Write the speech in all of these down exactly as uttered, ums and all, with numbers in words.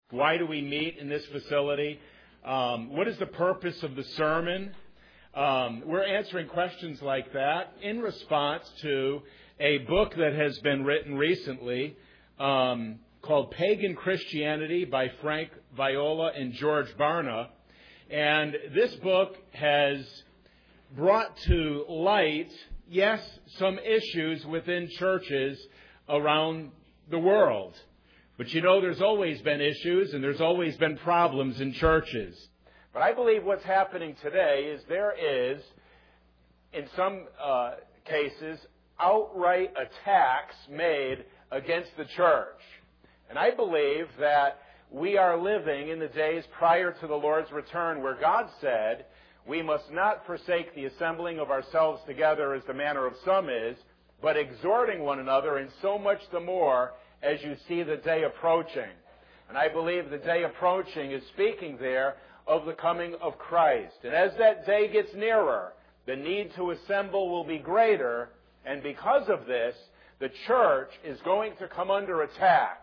Why do we meet in this facility? Um, what is the purpose of the sermon? Um, we're answering questions like that in response to a book that has been written recently um, called Pagan Christianity by Frank Viola and George Barna. And this book has brought to light, yes, some issues within churches around the world. But you know, there's always been issues and there's always been problems in churches. But I believe what's happening today is there is, in some uh, cases, outright attacks made against the church. And I believe that we are living in the days prior to the Lord's return where God said, we must not forsake the assembling of ourselves together as the manner of some is, but exhorting one another, and so much the more as you see the day approaching. And I believe the day approaching is speaking there of the coming of Christ. And as that day gets nearer, the need to assemble will be greater, and because of this, the church is going to come under attack.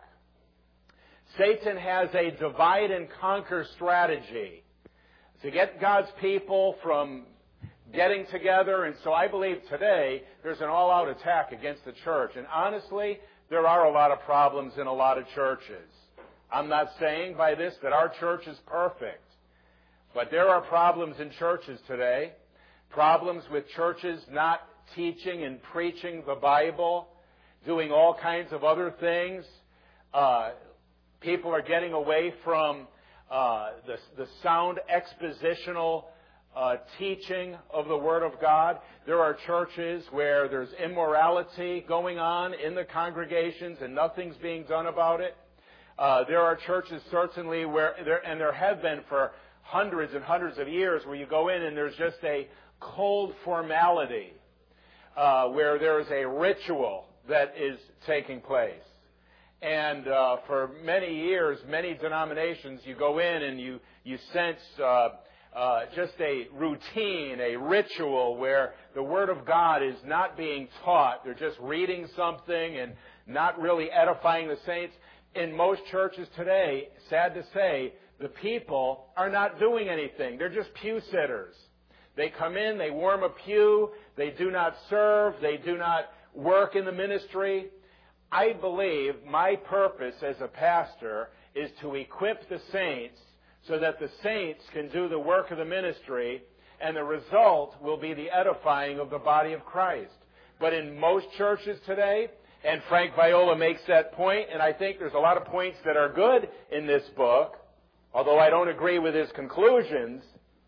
Satan has a divide and conquer strategy to get God's people from getting together. And so I believe today there's an all-out attack against the church. And honestly, there are a lot of problems in a lot of churches. I'm not saying by this that our church is perfect. But there are problems in churches today. Problems with churches not teaching and preaching the Bible, doing all kinds of other things. Uh, people are getting away from uh, the, the sound expositional uh, teaching of the Word of God. There are churches where there's immorality going on in the congregations and nothing's being done about it. Uh, there are churches certainly where, there, and there have been for hundreds and hundreds of years, where you go in and there's just a cold formality, uh, where there is a ritual that is taking place. And uh, for many years, many denominations, you go in and you, you sense uh, uh, just a routine, a ritual where the Word of God is not being taught. They're just reading something and not really edifying the saints. In most churches today, sad to say, the people are not doing anything. They're just pew sitters. They come in, they warm a pew, they do not serve, they do not work in the ministry. I believe my purpose as a pastor is to equip the saints so that the saints can do the work of the ministry, and the result will be the edifying of the body of Christ. But in most churches today, and Frank Viola makes that point, and I think there's a lot of points that are good in this book, although I don't agree with his conclusions,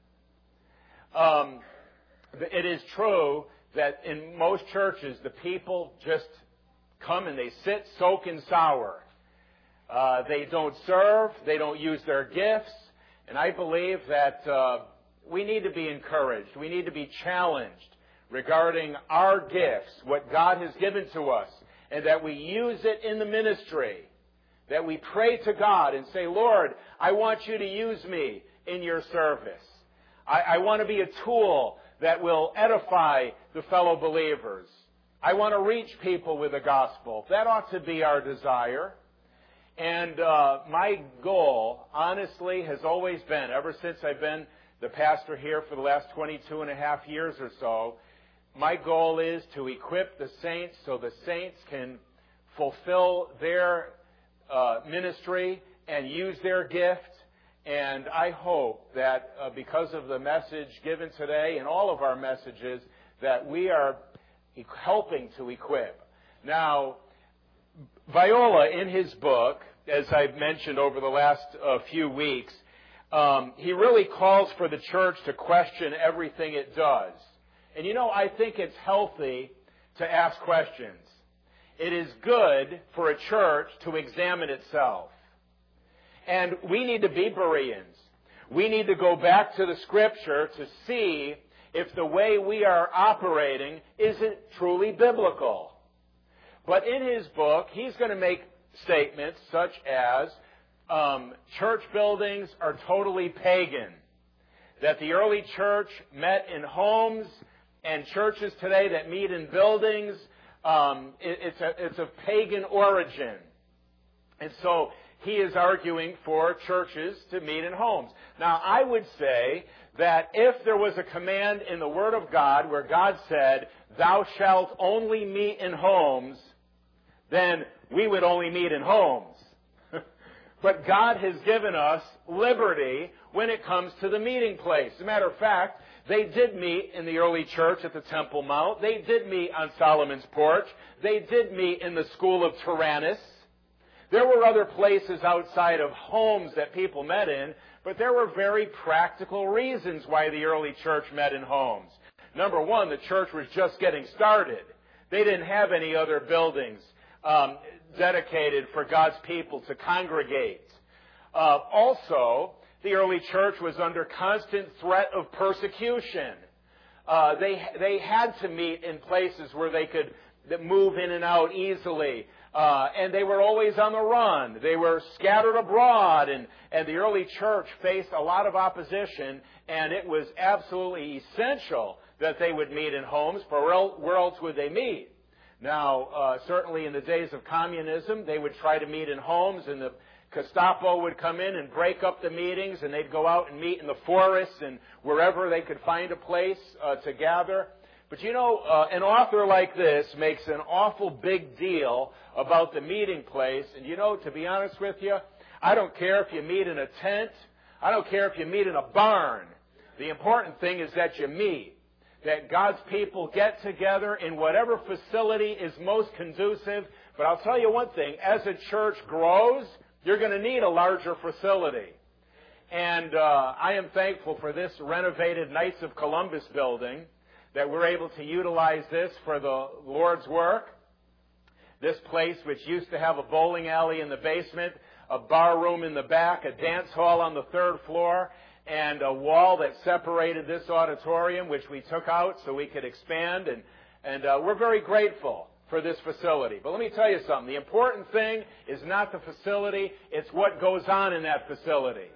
um, it is true that in most churches the people just come and they sit, soak, and sour. Uh, they don't serve, they don't use their gifts, and I believe that uh, we need to be encouraged, we need to be challenged regarding our gifts, what God has given to us, and that we use it in the ministry. That we pray to God and say, Lord, I want you to use me in your service. I, I want to be a tool that will edify the fellow believers. I want to reach people with the gospel. That ought to be our desire. And uh, my goal, honestly, has always been, ever since I've been the pastor here for the last twenty-two and a half years or so, my goal is to equip the saints so the saints can fulfill their Uh, ministry and use their gift. And I hope that uh, because of the message given today and all of our messages, that we are e- helping to equip. Now, Viola, in his book, as I've mentioned over the last uh, few weeks, um, he really calls for the church to question everything it does. And you know, I think it's healthy to ask questions. It is good for a church to examine itself. And we need to be Bereans. We need to go back to the Scripture to see if the way we are operating isn't truly biblical. But in his book, he's going to make statements such as um, church buildings are totally pagan, that the early church met in homes, and churches today that meet in buildings, um, it, it's, a, it's of pagan origin. And so he is arguing for churches to meet in homes. Now, I would say that if there was a command in the Word of God where God said, thou shalt only meet in homes, then we would only meet in homes. But God has given us liberty when it comes to the meeting place. As a matter of fact, they did meet in the early church at the Temple Mount. They did meet on Solomon's porch. They did meet in the school of Tyrannus. There were other places outside of homes that people met in, but there were very practical reasons why the early church met in homes. Number one, the church was just getting started. They didn't have any other buildings um, dedicated for God's people to congregate. Uh, also, the early church was under constant threat of persecution. Uh, they they had to meet in places where they could move in and out easily. Uh, and they were always on the run. They were scattered abroad, and, and the early church faced a lot of opposition, and it was absolutely essential that they would meet in homes, for where else would they meet? Now, uh, certainly in the days of communism, they would try to meet in homes, and the Gestapo would come in and break up the meetings, and they'd go out and meet in the forests and wherever they could find a place uh, to gather. But you know, uh, an author like this makes an awful big deal about the meeting place. And you know, to be honest with you, I don't care if you meet in a tent. I don't care if you meet in a barn. The important thing is that you meet. That God's people get together in whatever facility is most conducive. But I'll tell you one thing, as a church grows, you're going to need a larger facility. And uh, I am thankful for this renovated Knights of Columbus building, that we're able to utilize this for the Lord's work. This place, which used to have a bowling alley in the basement, a bar room in the back, a dance hall on the third floor, and a wall that separated this auditorium, which we took out so we could expand. And, and uh, we're very grateful for this facility. But let me tell you something. The important thing is not the facility, it's what goes on in that facility.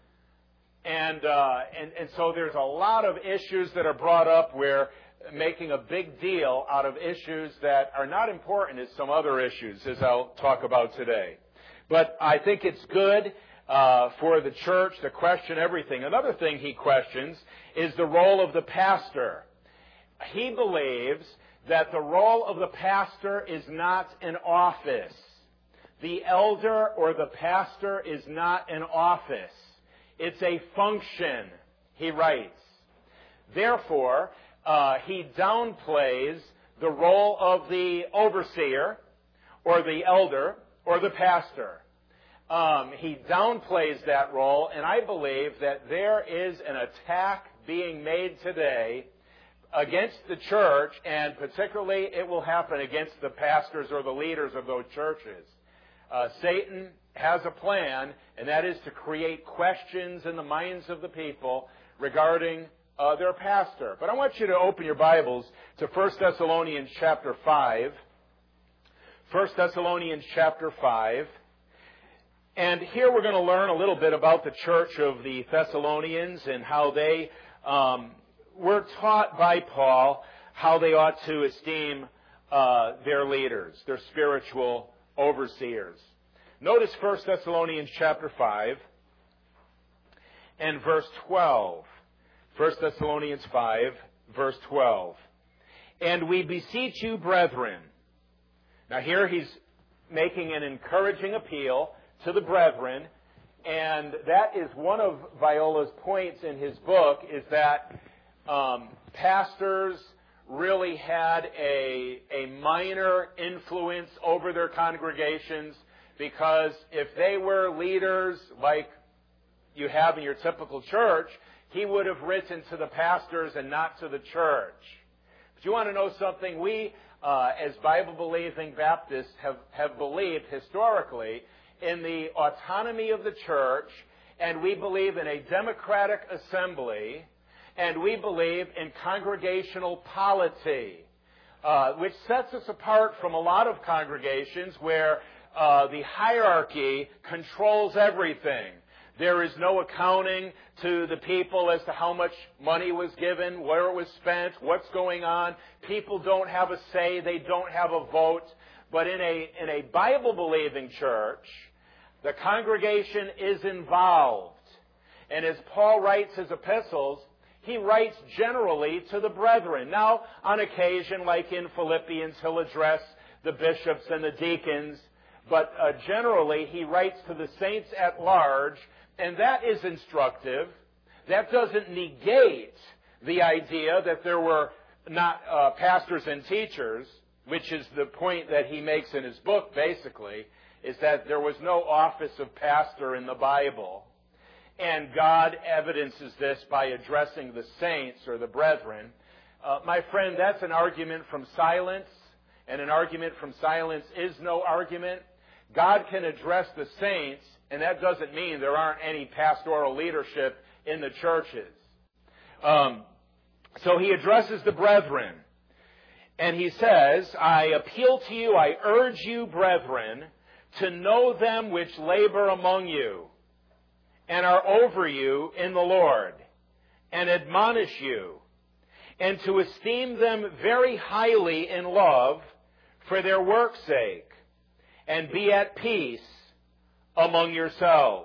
And, uh, and and so there's a lot of issues that are brought up where making a big deal out of issues that are not important as some other issues, as I'll talk about today. But I think it's good uh, for the church to question everything. Another thing he questions is the role of the pastor. He believes that the role of the pastor is not an office. The elder or the pastor is not an office. It's a function, he writes. Therefore, uh, he downplays the role of the overseer or the elder or the pastor. Um, he downplays that role, and I believe that there is an attack being made today against the church, and particularly it will happen against the pastors or the leaders of those churches. Uh, Satan has a plan, and that is to create questions in the minds of the people regarding uh, their pastor. But I want you to open your Bibles to First Thessalonians chapter five. First Thessalonians chapter five. And here we're going to learn a little bit about the church of the Thessalonians and how they um, were taught by Paul how they ought to esteem uh, their leaders, their spiritual overseers. Notice First Thessalonians chapter five and verse twelve. First Thessalonians five, verse twelve. And we beseech you, brethren. Now here he's making an encouraging appeal to the brethren, and that is one of Viola's points in his book, is that um, pastors really had a, a minor influence over their congregations, because if they were leaders like you have in your typical church, he would have written to the pastors and not to the church. But you want to know something? We, uh, as Bible-believing Baptists, have, have believed historically in the autonomy of the church, and we believe in a democratic assembly, and we believe in congregational polity, uh, which sets us apart from a lot of congregations where uh, the hierarchy controls everything. There is no accounting to the people as to how much money was given, where it was spent, what's going on. People don't have a say. They don't have a vote. But in a, in a Bible-believing church, The congregation is involved. And as Paul writes his epistles, he writes generally to the brethren. Now, on occasion, like in Philippians, he'll address the bishops and the deacons, but uh, generally he writes to the saints at large, and that is instructive. That doesn't negate the idea that there were not uh, pastors and teachers, which is the point that he makes in his book, basically, is that there was no office of pastor in the Bible. And God evidences this by addressing the saints or the brethren. Uh, my friend, that's an argument from silence, and an argument from silence is no argument. God can address the saints, and that doesn't mean there aren't any pastoral leadership in the churches. Um, so he addresses the brethren, and he says, I appeal to you, I urge you, brethren, to know them which labor among you, and are over you in the Lord, and admonish you, and to esteem them very highly in love for their work's sake, and be at peace among yourselves.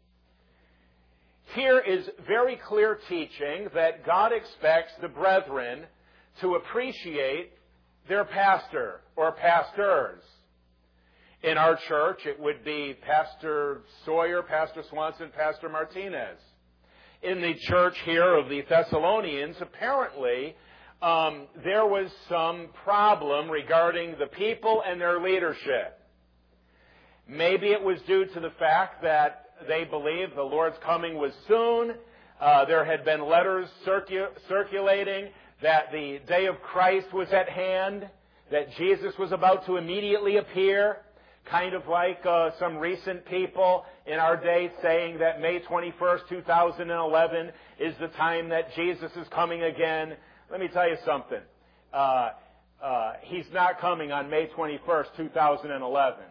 Here is very clear teaching that God expects the brethren to appreciate their pastor or pastors. In our church, it would be Pastor Sawyer, Pastor Swanson, Pastor Martinez. In the church here of the Thessalonians, apparently, um, there was some problem regarding the people and their leadership. Maybe it was due to the fact that they believed the Lord's coming was soon. Uh, there had been letters circu- circulating that the day of Christ was at hand, that Jesus was about to immediately appear. Kind of like uh, some recent people in our day saying that May twenty-first, two thousand eleven is the time that Jesus is coming again. Let me tell you something. Uh, uh, he's not coming on May twenty-first, two thousand eleven.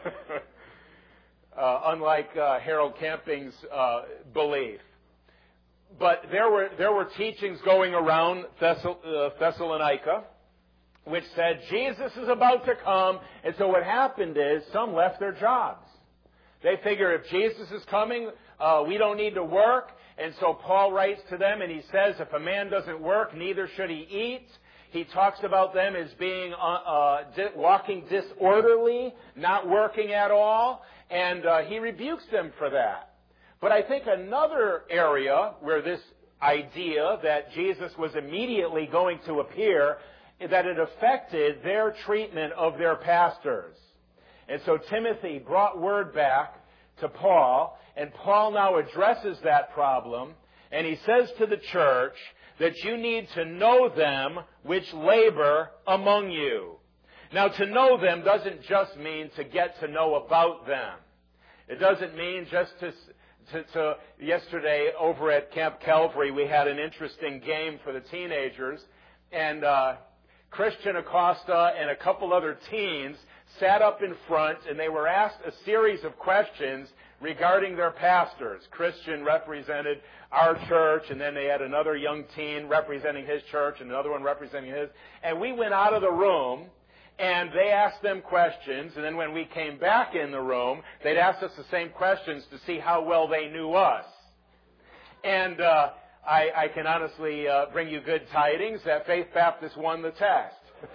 uh, unlike uh, Harold Camping's uh, belief. But there were, there were teachings going around Thessal- uh, Thessalonica which said Jesus is about to come. And so what happened is some left their jobs. They figure if Jesus is coming, uh, we don't need to work. And so Paul writes to them and he says, if a man doesn't work, neither should he eat. He talks about them as being uh, uh, di- walking disorderly, not working at all. And uh, he rebukes them for that. But I think another area where this idea that Jesus was immediately going to appear, that it affected their treatment of their pastors. And so Timothy brought word back to Paul, and Paul now addresses that problem, and he says to the church that you need to know them which labor among you. Now, to know them doesn't just mean to get to know about them. It doesn't mean just to... To, to, yesterday, over at Camp Calvary, we had an interesting game for the teenagers, and uh, Christian Acosta and a couple other teens sat up in front, and they were asked a series of questions regarding their pastors. Christian represented our church, and then they had another young teen representing his church, and another one representing his. And we went out of the room, and they asked them questions, and then when we came back in the room, they'd ask us the same questions to see how well they knew us. And uh, I, I can honestly uh, bring you good tidings that Faith Baptist won the test.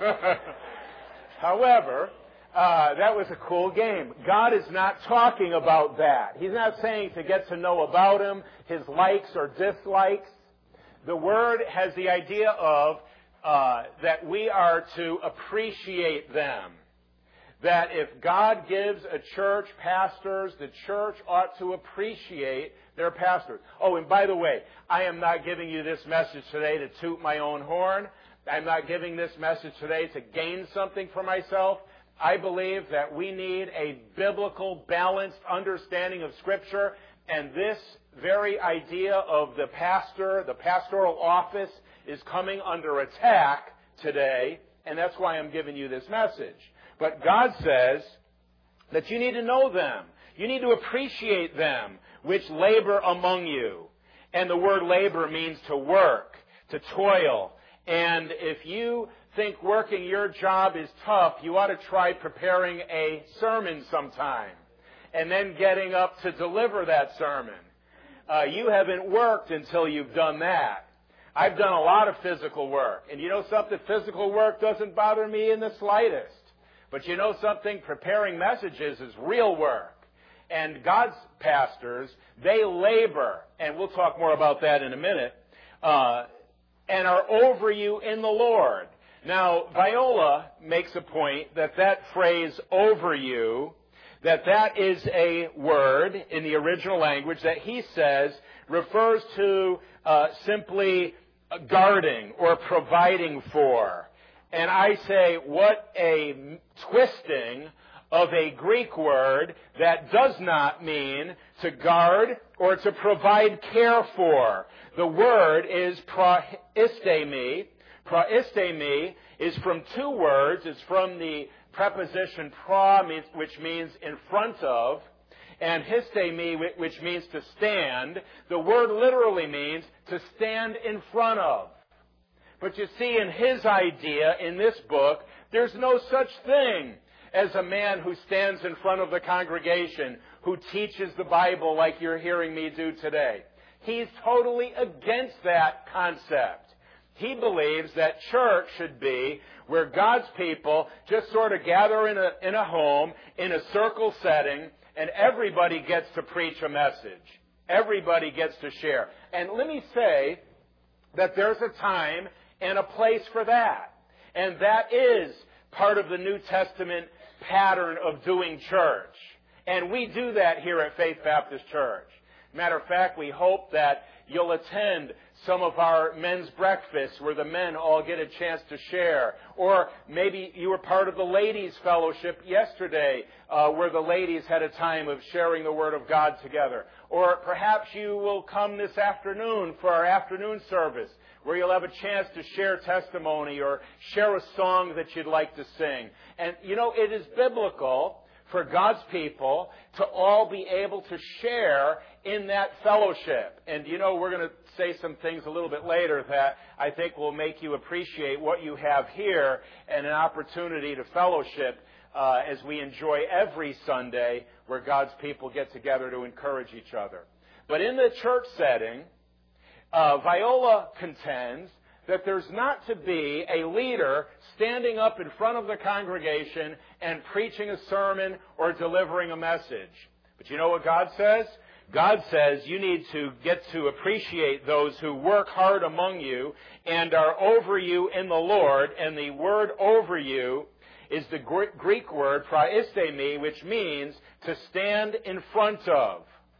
However, uh, that was a cool game. God is not talking about that. He's not saying to get to know about Him, His likes or dislikes. The Word has the idea of Uh, that we are to appreciate them. That if God gives a church pastors, the church ought to appreciate their pastors. Oh, and by the way, I am not giving you this message today to toot my own horn. I'm not giving this message today to gain something for myself. I believe that we need a biblical, balanced understanding of Scripture, and this very idea of the pastor, the pastoral office, is coming under attack today, and that's why I'm giving you this message. But God says that you need to know them. You need to appreciate them, which labor among you. And the word labor means to work, to toil. And if you think working your job is tough, you ought to try preparing a sermon sometime. and then getting up to deliver that sermon. Uh, you haven't worked until you've done that. I've done a lot of physical work. And you know something? Physical work doesn't bother me in the slightest. But you know something? Preparing messages is real work. And God's pastors, they labor, and we'll talk more about that in a minute, uh, and are over you in the Lord. Now, Viola makes a point that that phrase, over you, that that is a word in the original language that he says refers to uh, simply guarding or providing for. And I say, what a twisting of a Greek word that does not mean to guard or to provide care for. The word is praistemi. Praistemi is from two words. It's from the preposition pra, which means in front of, and histemi, which means to stand. The word literally means to stand in front of. But you see, in his idea, in this book, there's no such thing as a man who stands in front of the congregation, who teaches the Bible like you're hearing me do today. He's totally against that concept. He believes that church should be where God's people just sort of gather in a, in a home, in a circle setting, and everybody gets to preach a message. Everybody gets to share. And let me say that there's a time and a place for that. And that is part of the New Testament pattern of doing church. And we do that here at Faith Baptist Church. Matter of fact, we hope that you'll attend some of our men's breakfasts where the men all get a chance to share. Or maybe you were part of the ladies' fellowship yesterday uh, where the ladies had a time of sharing the Word of God together. Or perhaps you will come this afternoon for our afternoon service where you'll have a chance to share testimony or share a song that you'd like to sing. And, you know, it is biblical for God's people to all be able to share in that fellowship. And, you know, we're going to say some things a little bit later that I think will make you appreciate what you have here and an opportunity to fellowship uh, as we enjoy every Sunday where God's people get together to encourage each other. But in the church setting, Uh, Viola contends that there's not to be a leader standing up in front of the congregation and preaching a sermon or delivering a message. But you know what God says? God says you need to get to appreciate those who work hard among you and are over you in the Lord. And the word over you is the Greek word praistemi, which means to stand in front of.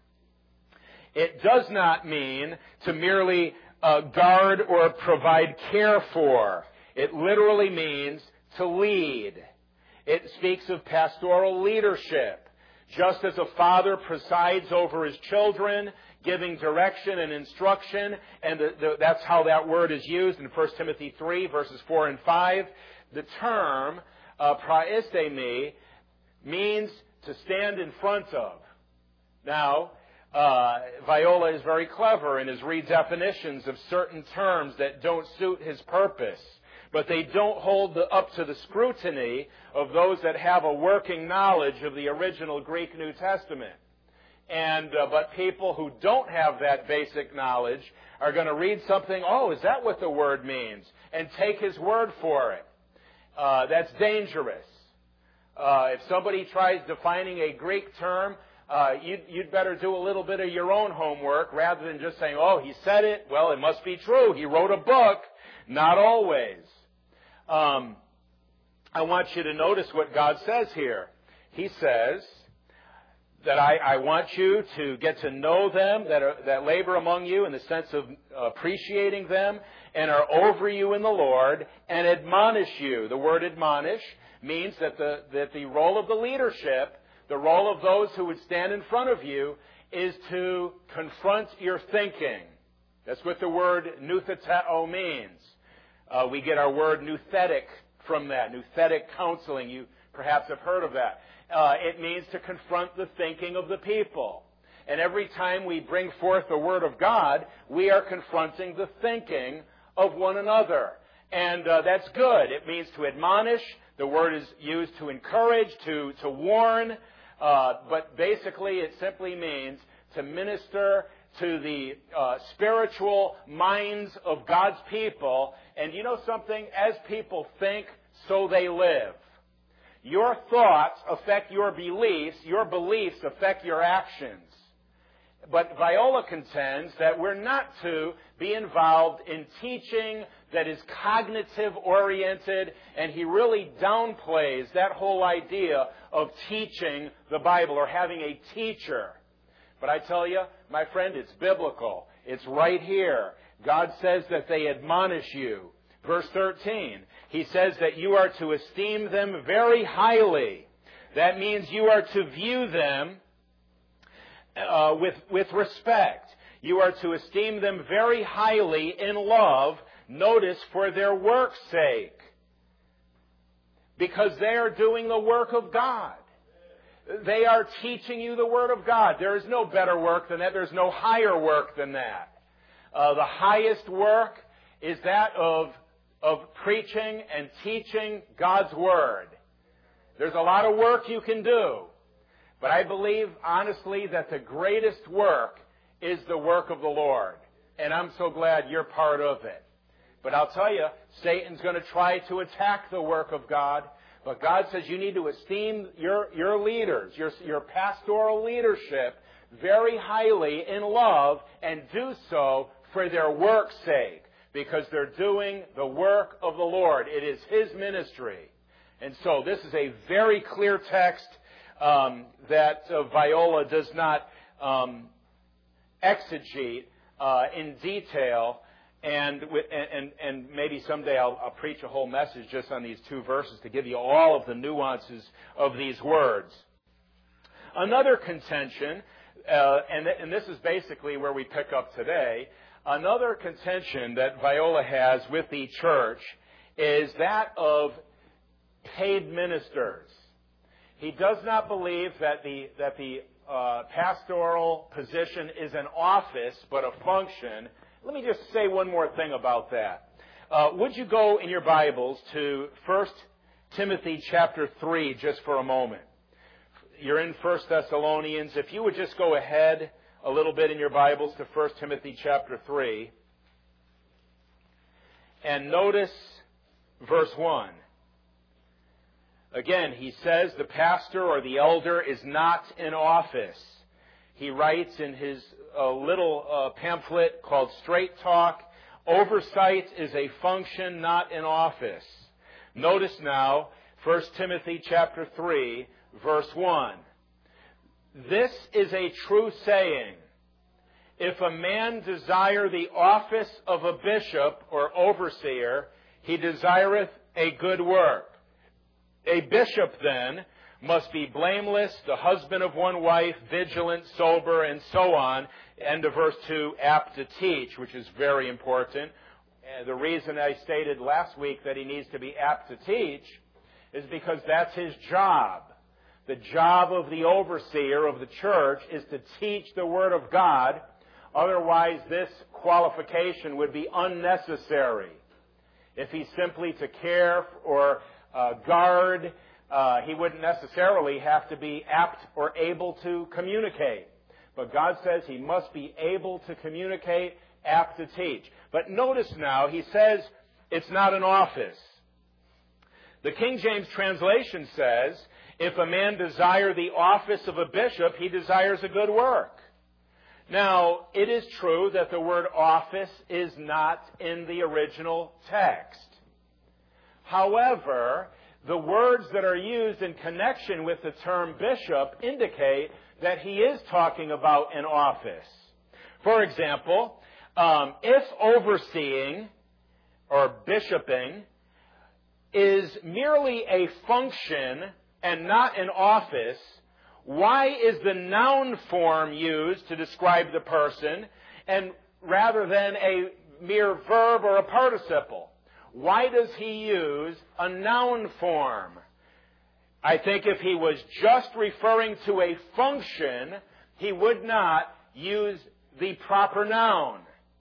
It does not mean to merely uh, guard or provide care for. It literally means to lead. It speaks of pastoral leadership. Just as a father presides over his children, giving direction and instruction, and the, the, that's how that word is used in First Timothy three, verses four and five. The term uh, praistemi means to stand in front of. Now, Uh, Viola is very clever in his redefinitions of certain terms that don't suit his purpose. But they don't hold the, up to the scrutiny of those that have a working knowledge of the original Greek New Testament. And uh, but people who don't have that basic knowledge are going to read something, oh, is that what the word means? And take his word for it. Uh, that's dangerous. Uh, if somebody tries defining a Greek term, Uh, you'd, you'd better do a little bit of your own homework rather than just saying, oh, he said it. Well, it must be true. He wrote a book. Not always. Um, I want you to notice what God says here. He says that I, I want you to get to know them that, are, that labor among you in the sense of appreciating them and are over you in the Lord and admonish you. The word admonish means that the, that the role of the leadership, the role of those who would stand in front of you, is to confront your thinking. That's what the word noutheteo means. Uh, we get our word nouthetic from that, nouthetic counseling. You perhaps have heard of that. Uh, it means to confront the thinking of the people. And every time we bring forth the Word of God, we are confronting the thinking of one another. And uh, that's good. It means to admonish. The word is used to encourage, to, to warn. Uh, but basically, it simply means to minister to the uh, spiritual minds of God's people. And you know something? As people think, so they live. Your thoughts affect your beliefs. Your beliefs affect your actions. But Viola contends that we're not to be involved in teaching that is cognitive-oriented, and he really downplays that whole idea of teaching the Bible or having a teacher. But I tell you, my friend, it's biblical. It's right here. God says that they admonish you. Verse thirteen, he says that you are to esteem them very highly. That means you are to view them uh, with, with respect. You are to esteem them very highly in love, notice, for their work's sake. Because they are doing the work of God. They are teaching you the Word of God. There is no better work than that. There's no higher work than that. Uh, the highest work is that of, of preaching and teaching God's Word. There's a lot of work you can do. But I believe, honestly, that the greatest work is the work of the Lord. And I'm so glad you're part of it. But I'll tell you, Satan's going to try to attack the work of God. But God says you need to esteem your, your leaders, your, your pastoral leadership, very highly in love, and do so for their work's sake, because they're doing the work of the Lord. It is His ministry. And so this is a very clear text um, that uh, Viola does not um, exegete uh, in detail. And, and, and maybe someday I'll, I'll preach a whole message just on these two verses to give you all of the nuances of these words. Another contention, uh, and, and this is basically where we pick up today, another contention that Viola has with the church is that of paid ministers. He does not believe that the, that the uh, pastoral position is an office but a function. Let me just say one more thing about that. Uh, would you go in your Bibles to First Timothy chapter three just for a moment? You're in First Thessalonians. If you would just go ahead a little bit in your Bibles to First Timothy chapter three. And notice verse one. Again, he says the pastor or the elder is not in office. He writes in his uh, little uh, pamphlet called Straight Talk, oversight is a function, not an office. Notice now, First Timothy chapter three, verse one. This is a true saying. If a man desire the office of a bishop or overseer, he desireth a good work. A bishop, then, must be blameless, the husband of one wife, vigilant, sober, and so on. End of verse two, apt to teach, which is very important. And the reason I stated last week that he needs to be apt to teach is because that's his job. The job of the overseer of the church is to teach the Word of God. Otherwise, this qualification would be unnecessary. If he's simply to care or uh, guard, uh, he wouldn't necessarily have to be apt or able to communicate. But God says he must be able to communicate, apt to teach. But notice now, he says it's not an office. The King James translation says, if a man desire the office of a bishop, he desires a good work. Now, it is true that the word office is not in the original text. However, the words that are used in connection with the term bishop indicate that he is talking about an office. For example, um, if overseeing or bishoping is merely a function and not an office, why is the noun form used to describe the person and rather than a mere verb or a participle? Why does he use a noun form? I think if he was just referring to a function, he would not use the proper noun.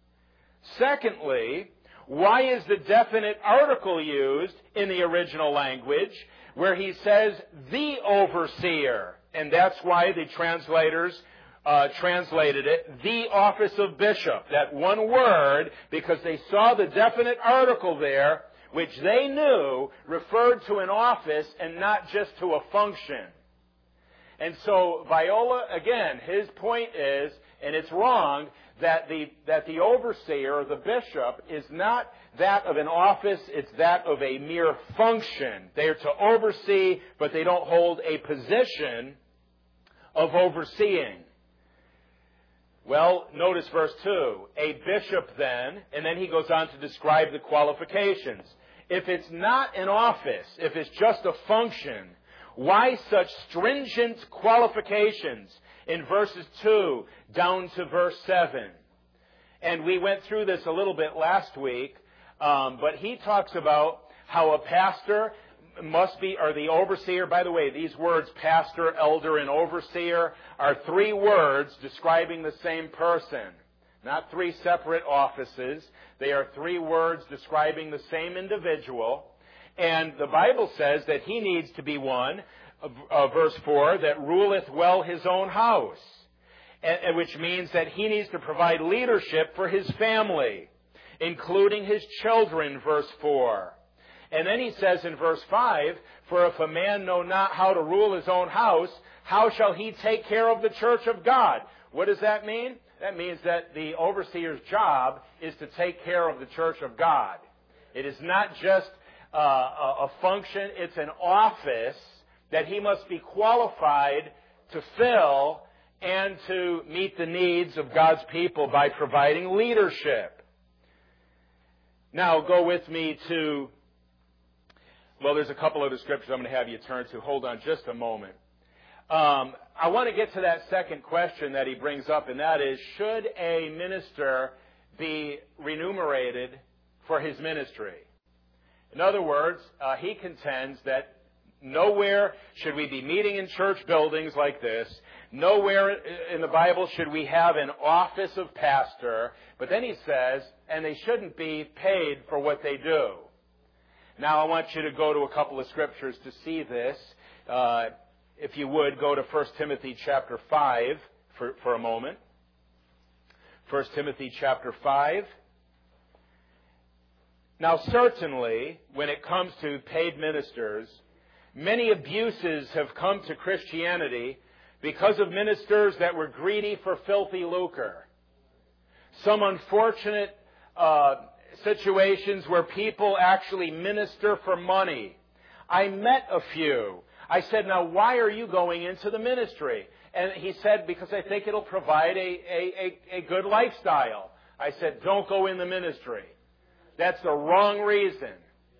Secondly, why is the definite article used in the original language where he says the overseer and that's why the translators uh, translated it, the office of bishop. That one word, because they saw the definite article there, which they knew referred to an office and not just to a function. And so Viola, again, his point is, and it's wrong, that the that the overseer or the bishop is not that of an office, it's that of a mere function. They are to oversee, but they don't hold a position of overseeing. Well, notice verse two. A bishop then, and then he goes on to describe the qualifications. If it's not an office, if it's just a function, why such stringent qualifications in verses two down to verse seven? And we went through this a little bit last week, um, but he talks about how a pastor must be, or the overseer, by the way, these words, pastor, elder, and overseer, are three words describing the same person. Not three separate offices. They are three words describing the same individual. And the Bible says that he needs to be one, uh, verse four, that ruleth well his own house, and, which means that he needs to provide leadership for his family, including his children, verse four. And then he says in verse five, for if a man know not how to rule his own house, how shall he take care of the church of God? What does that mean? That means that the overseer's job is to take care of the church of God. It is not just uh, a function, it's an office that he must be qualified to fill and to meet the needs of God's people by providing leadership. Now go with me to, well, there's a couple of scriptures I'm going to have you turn to. Hold on just a moment. Um, I want to get to that second question that he brings up, and that is, should a minister be remunerated for his ministry? In other words, uh, he contends that nowhere should we be meeting in church buildings like this. Nowhere in the Bible should we have an office of pastor. But then he says, and they shouldn't be paid for what they do. Now I want you to go to a couple of scriptures to see this. Uh, if you would, go to First Timothy chapter five for, for a moment. First Timothy chapter five. Now certainly, when it comes to paid ministers, many abuses have come to Christianity because of ministers that were greedy for filthy lucre. Some unfortunate uh, situations where people actually minister for money. I met a few. I said, now why are you going into the ministry? And he said, because I think it'll provide a, a, a, a good lifestyle. I said, don't go in the ministry. That's the wrong reason.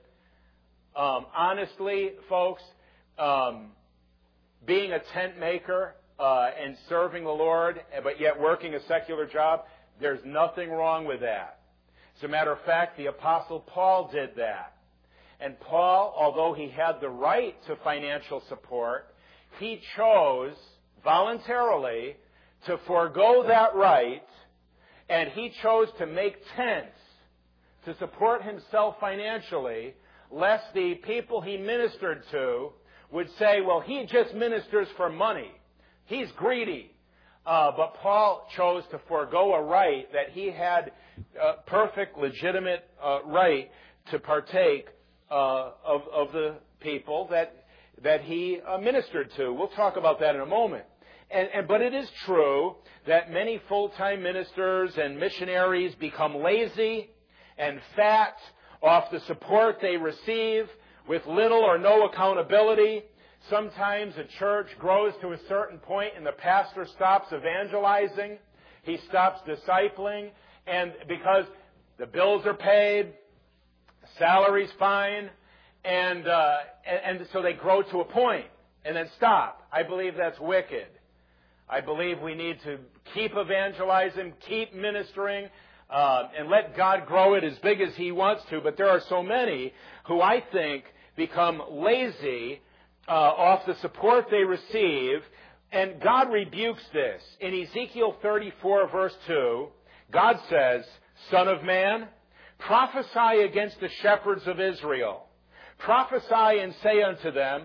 Um, honestly, folks, um, being a tent maker uh, and serving the Lord, but yet working a secular job, there's nothing wrong with that. As a matter of fact, the Apostle Paul did that. And Paul, although he had the right to financial support, he chose voluntarily to forego that right, and he chose to make tents to support himself financially, lest the people he ministered to would say, well, he just ministers for money. He's greedy. Uh, but Paul chose to forego a right that he had uh, perfect, legitimate uh, right to partake uh, of, of the people that that he uh, ministered to. We'll talk about that in a moment. And, and but it is true that many full-time ministers and missionaries become lazy and fat off the support they receive with little or no accountability. Sometimes a church grows to a certain point and the pastor stops evangelizing. He stops discipling. And because the bills are paid, salary's fine, and, uh, and, and so they grow to a point and then stop. I believe that's wicked. I believe we need to keep evangelizing, keep ministering, uh, and let God grow it as big as He wants to. But there are so many who I think become lazy Uh, off the support they receive, and God rebukes this. In Ezekiel thirty-four, verse two, God says, Son of man, prophesy against the shepherds of Israel. Prophesy and say unto them,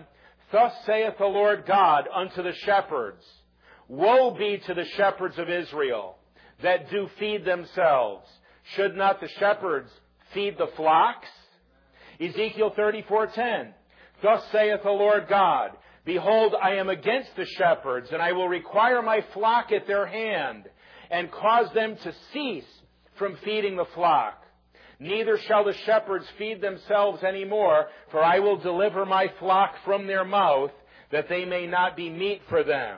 Thus saith the Lord God unto the shepherds, Woe be to the shepherds of Israel, that do feed themselves. Should not the shepherds feed the flocks? Ezekiel thirty-four ten. Thus saith the Lord God, Behold, I am against the shepherds, and I will require my flock at their hand, and cause them to cease from feeding the flock. Neither shall the shepherds feed themselves any more, for I will deliver my flock from their mouth, that they may not be meat for them.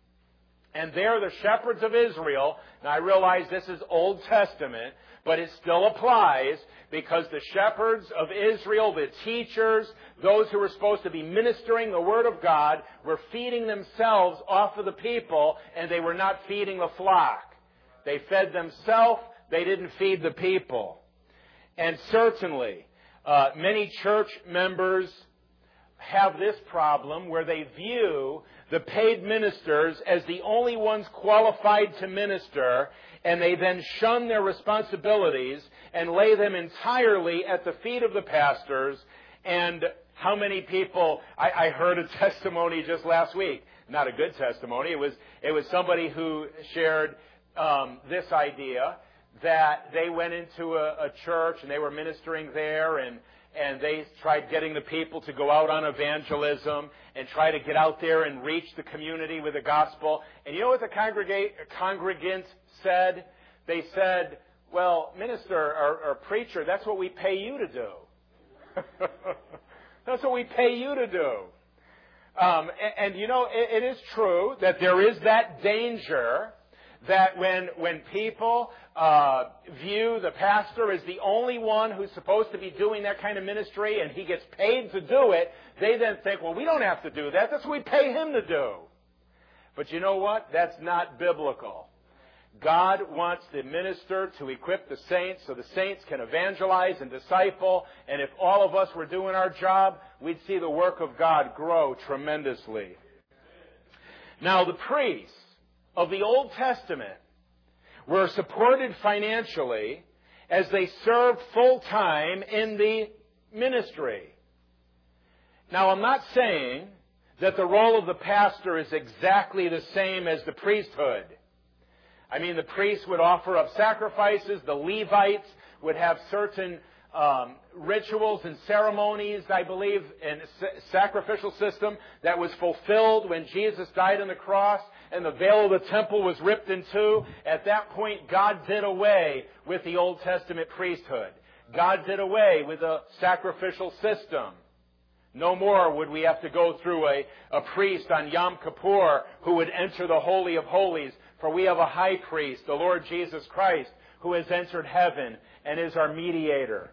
And there the shepherds of Israel, now I realize this is Old Testament, but it still applies, because the shepherds of Israel, the teachers, those who were supposed to be ministering the Word of God, were feeding themselves off of the people, and they were not feeding the flock. They fed themselves, they didn't feed the people. And certainly, uh, many church members have this problem where they view the paid ministers as the only ones qualified to minister, and they then shun their responsibilities and lay them entirely at the feet of the pastors. And how many people, I, I heard a testimony just last week, not a good testimony, it was, it was somebody who shared um, this idea, that they went into a, a church and they were ministering there, and, and they tried getting the people to go out on evangelism and try to get out there and reach the community with the gospel. And you know what the congregate, congregants said? They said, well, minister or, or preacher, that's what we pay you to do. That's what we pay you to do. Um, and, and, you know, it, it is true that there is that danger that when when people uh, view the pastor as the only one who's supposed to be doing that kind of ministry, and he gets paid to do it, they then think, well, we don't have to do that. That's what we pay him to do. But you know what? That's not biblical. God wants the minister to equip the saints so the saints can evangelize and disciple. And if all of us were doing our job, we'd see the work of God grow tremendously. Now, the priests of the Old Testament were supported financially as they served full-time in the ministry. Now, I'm not saying that the role of the pastor is exactly the same as the priesthood. I mean, the priests would offer up sacrifices, the Levites would have certain um, rituals and ceremonies, I believe, in a sacrificial system that was fulfilled when Jesus died on the cross, and the veil of the temple was ripped in two. At that point, God did away with the Old Testament priesthood. God did away with the sacrificial system. No more would we have to go through a, a priest on Yom Kippur who would enter the Holy of Holies, for we have a high priest, the Lord Jesus Christ, who has entered heaven and is our mediator.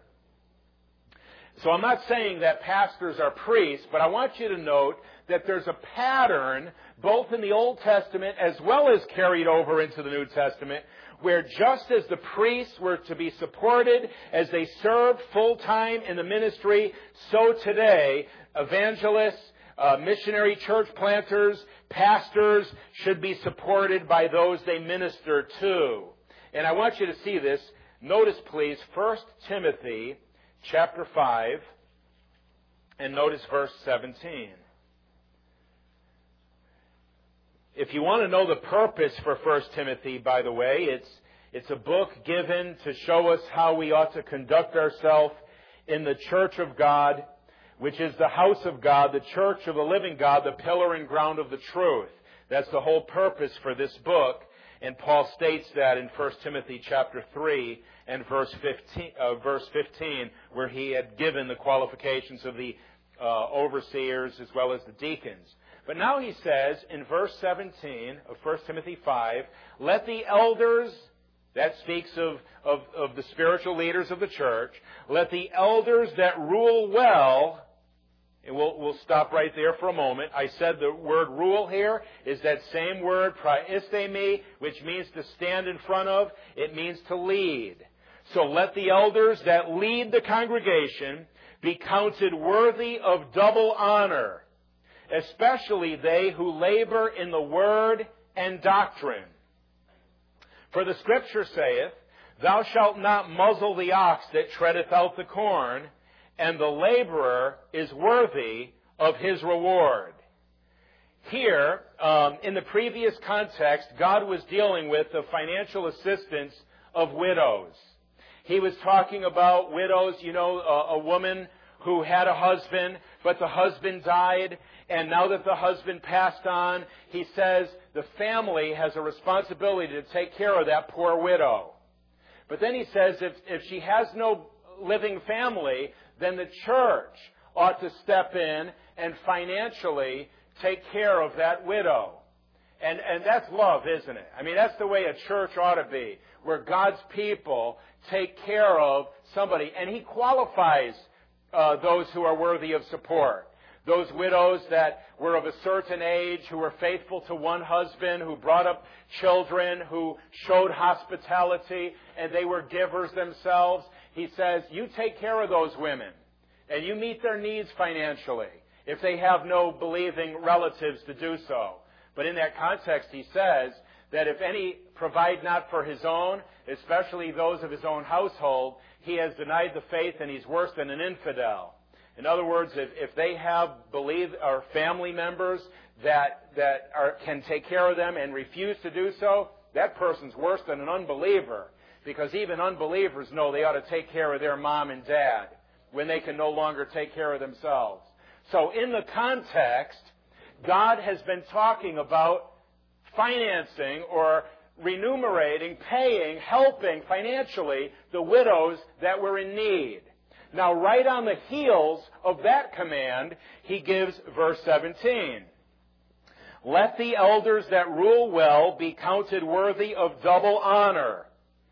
So I'm not saying that pastors are priests, but I want you to note that there's a pattern both in the Old Testament as well as carried over into the New Testament, where just as the priests were to be supported as they served full-time in the ministry, so today evangelists, uh, missionary church planters, pastors should be supported by those they minister to. And I want you to see this. Notice, please, First Timothy chapter five, and notice verse seventeen. If you want to know the purpose for First Timothy, by the way, it's it's a book given to show us how we ought to conduct ourselves in the church of God, which is the house of God, the church of the living God, the pillar and ground of the truth. That's the whole purpose for this book. And Paul states that in First Timothy chapter three and verse fifteen, uh, verse fifteen, where he had given the qualifications of the uh, overseers as well as the deacons. But now he says in verse seventeen of First Timothy five, let the elders, that speaks of, of, of the spiritual leaders of the church, let the elders that rule well, and we'll, we'll stop right there for a moment. I said the word rule here is that same word, praistemi, which means to stand in front of. It means to lead. So let the elders that lead the congregation be counted worthy of double honor, especially they who labor in the word and doctrine. For the Scripture saith, thou shalt not muzzle the ox that treadeth out the corn, and the laborer is worthy of His reward. Here, um, in the previous context, God was dealing with the financial assistance of widows. He was talking about widows, you know, a, a woman who had a husband, but the husband died, and now that the husband passed on, he says the family has a responsibility to take care of that poor widow. But then he says if, if she has no living family, then the church ought to step in and financially take care of that widow. And, and that's love, isn't it? I mean, that's the way a church ought to be, where God's people take care of somebody. And He qualifies uh, those who are worthy of support. Those widows that were of a certain age, who were faithful to one husband, who brought up children, who showed hospitality, and they were givers themselves. He says, you take care of those women, and you meet their needs financially, if they have no believing relatives to do so. But in that context, he says that if any provide not for his own, especially those of his own household, he has denied the faith and he's worse than an infidel. In other words, if, if they have believe or family members that that are, can take care of them and refuse to do so, that person's worse than an unbeliever, because even unbelievers know they ought to take care of their mom and dad when they can no longer take care of themselves. So in the context, God has been talking about financing or remunerating, paying, helping financially the widows that were in need. Now, right on the heels of that command, he gives verse seventeen. Let the elders that rule well be counted worthy of double honor.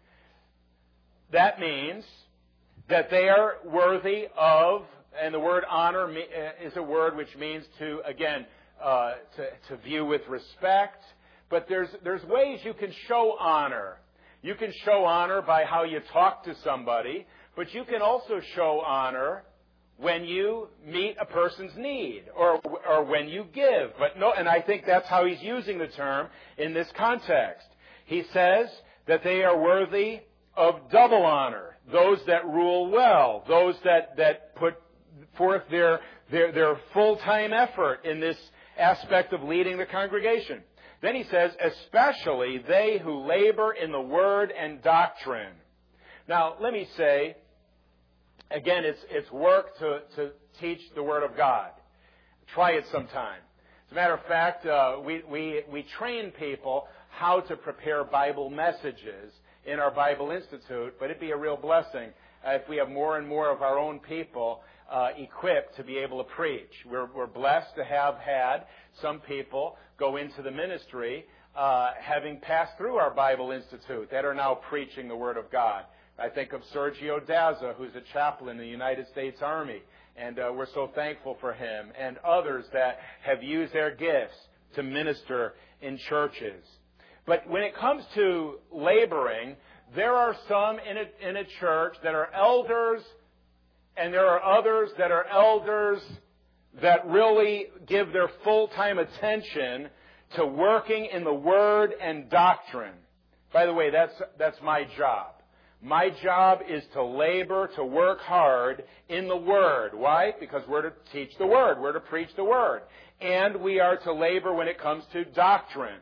That means that they are worthy of, and the word honor is a word which means to, again, uh, to, to view with respect. But there's, there's ways you can show honor. You can show honor by how you talk to somebody, but you can also show honor when you meet a person's need or, or when you give. But no, and I think that's how he's using the term in this context. He says that they are worthy of double honor. Those that rule well, those that, that put forth their, their, their full-time effort in this aspect of leading the congregation. Then he says, especially they who labor in the word and doctrine. Now, let me say, again, it's, it's work to, to teach the Word of God. Try it sometime. As a matter of fact, uh, we, we, we train people how to prepare Bible messages in our Bible Institute, but it'd be a real blessing uh, if we have more and more of our own people uh, equipped to be able to preach. We're, we're blessed to have had some people go into the ministry uh, having passed through our Bible Institute that are now preaching the Word of God. I think of Sergio Daza, who's a chaplain in the United States Army, and uh, we're so thankful for him, and others that have used their gifts to minister in churches. But when it comes to laboring, there are some in a, in a church that are elders, and there are others that are elders that really give their full-time attention to working in the Word and doctrine. By the way, that's that's my job. My job is to labor, to work hard in the Word. Why? Because we're to teach the Word. We're to preach the Word. And we are to labor when it comes to doctrine.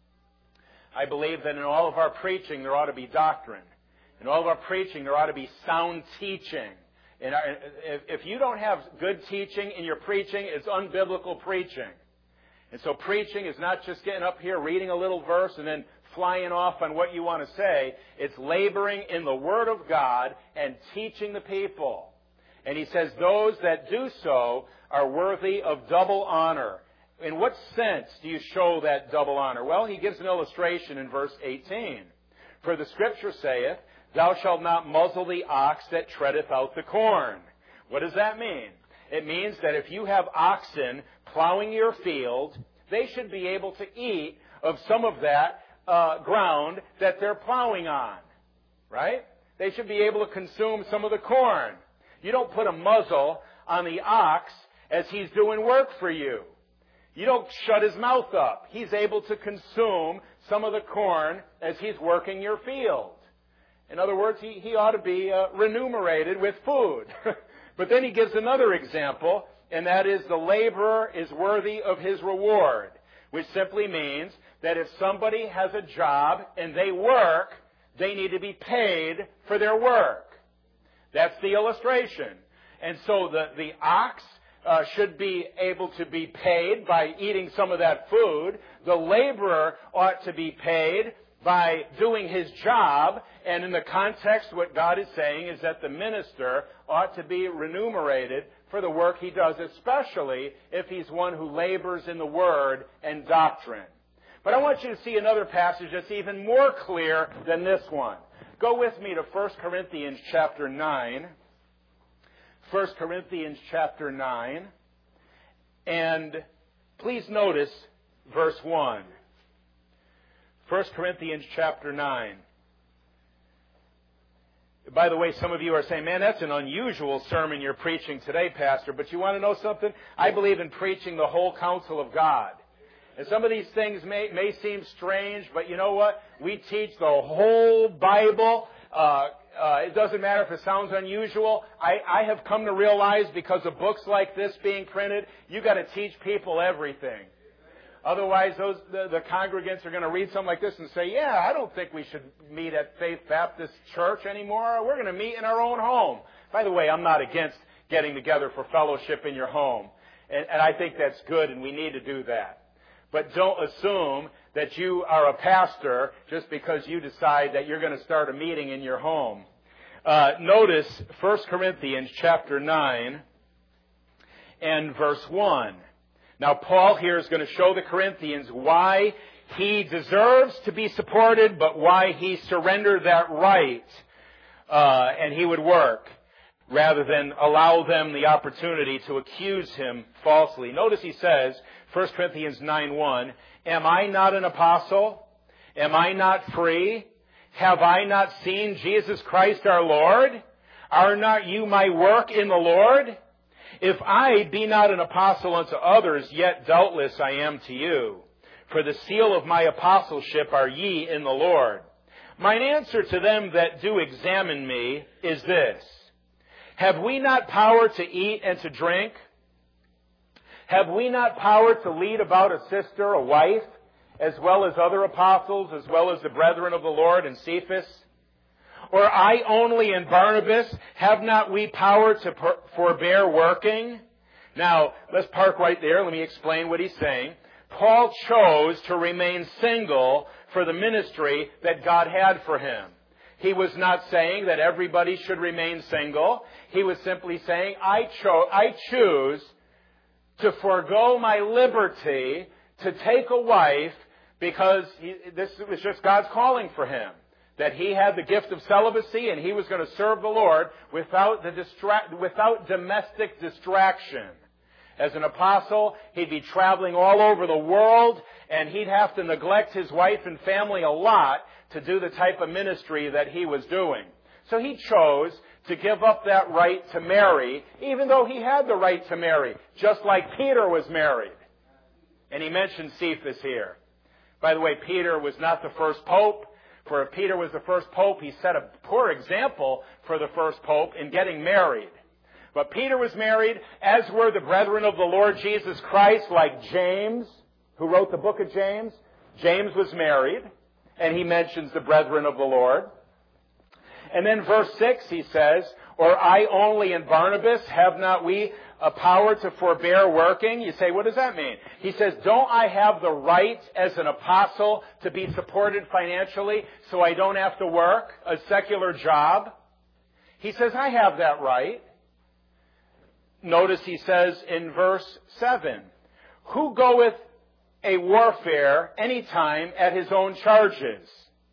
I believe that in all of our preaching, there ought to be doctrine. In all of our preaching, there ought to be sound teaching. And if you don't have good teaching in your preaching, it's unbiblical preaching. And so preaching is not just getting up here, reading a little verse, and then flying off on what you want to say. It's laboring in the Word of God and teaching the people. And he says those that do so are worthy of double honor. In what sense do you show that double honor? Well, he gives an illustration in verse eighteen. For the Scripture saith, thou shalt not muzzle the ox that treadeth out the corn. What does that mean? It means that if you have oxen plowing your field, they should be able to eat of some of that uh, ground that they're plowing on. Right? They should be able to consume some of the corn. You don't put a muzzle on the ox as he's doing work for you. You don't shut his mouth up. He's able to consume some of the corn as he's working your field. In other words, he, he ought to be uh, remunerated with food. But then he gives another example and that is the laborer is worthy of his reward, which simply means that if somebody has a job and they work, they need to be paid for their work. That's the illustration. And so the, the ox uh, should be able to be paid by eating some of that food. The laborer ought to be paid by doing his job. And in the context, what God is saying is that the minister ought to be remunerated for the work he does, especially if he's one who labors in the Word and doctrine. But I want you to see another passage that's even more clear than this one. Go with me to First Corinthians chapter nine. First Corinthians chapter nine. And please notice verse one. First Corinthians chapter nine. By the way, some of you are saying, man, that's an unusual sermon you're preaching today, Pastor. But you want to know something? I believe in preaching the whole counsel of God. And some of these things may, may seem strange, but you know what? We teach the whole Bible. Uh, uh, it doesn't matter if it sounds unusual. I, I have come to realize, because of books like this being printed, you've got to teach people everything. Otherwise, those the, the congregants are going to read something like this and say, yeah, I don't think we should meet at Faith Baptist Church anymore. We're going to meet in our own home. By the way, I'm not against getting together for fellowship in your home. And, and I think that's good, and we need to do that. But don't assume that you are a pastor just because you decide that you're going to start a meeting in your home. Uh, notice First Corinthians chapter nine and verse one. Now, Paul here is going to show the Corinthians why he deserves to be supported, but why he surrendered that right, uh, and he would work, rather than allow them the opportunity to accuse him falsely. Notice he says, First Corinthians nine one, am I not an apostle? Am I not free? Have I not seen Jesus Christ our Lord? Are not you my work in the Lord? If I be not an apostle unto others, yet doubtless I am to you. For the seal of my apostleship are ye in the Lord. Mine answer to them that do examine me is this: have we not power to eat and to drink? Have we not power to lead about a sister, a wife, as well as other apostles, as well as the brethren of the Lord and Cephas? Or I only and Barnabas, have not we power to forbear working? Now, let's park right there. Let me explain what he's saying. Paul chose to remain single for the ministry that God had for him. He was not saying that everybody should remain single. He was simply saying, I, cho- I choose to forego my liberty to take a wife because he, this was just God's calling for him. That he had the gift of celibacy and he was going to serve the Lord without the distra- without domestic distraction. As an apostle, he'd be traveling all over the world, and he'd have to neglect his wife and family a lot to do the type of ministry that he was doing. So he chose to give up that right to marry, even though he had the right to marry, just like Peter was married. And he mentioned Cephas here. By the way, Peter was not the first pope. For if Peter was the first pope, he set a poor example for the first pope in getting married. But Peter was married, as were the brethren of the Lord Jesus Christ, like James, who wrote the book of James. James was married, and he mentions the brethren of the Lord. And then verse six, he says, or I only and Barnabas, have not we a power to forbear working? You say, what does that mean? He says, don't I have the right as an apostle to be supported financially so I don't have to work a secular job? He says, I have that right. Notice he says in verse seven, who goeth a warfare any time at his own charges?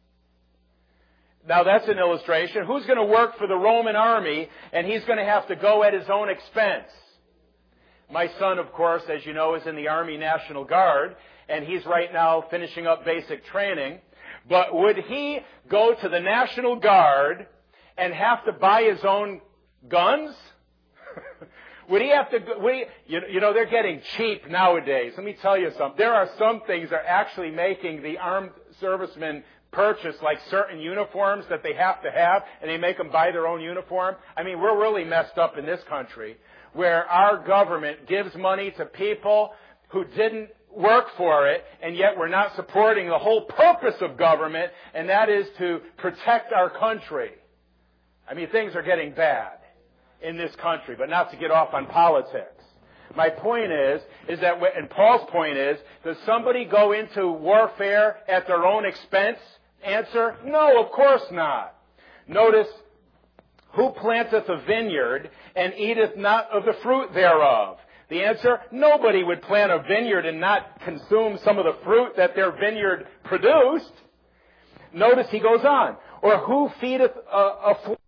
Now that's an illustration. Who's going to work for the Roman army and he's going to have to go at his own expense? My son, of course, as you know, is in the Army National Guard, and he's right now finishing up basic training. But would he go to the National Guard and have to buy his own guns? Would he have to, would he, you, you know, they're getting cheap nowadays. Let me tell you something. There are some things that are actually making the armed servicemen purchase like certain uniforms that they have to have, and they make them buy their own uniform. I mean, we're really messed up in this country, where our government gives money to people who didn't work for it, and yet we're not supporting the whole purpose of government, and that is to protect our country. I mean, things are getting bad in this country, but not to get off on politics. My point is, is that, and Paul's point is, does somebody go into warfare at their own expense? Answer, no, of course not. Notice, who planteth a vineyard and eateth not of the fruit thereof? The answer, nobody would plant a vineyard and not consume some of the fruit that their vineyard produced. Notice he goes on, or who feedeth a, a flock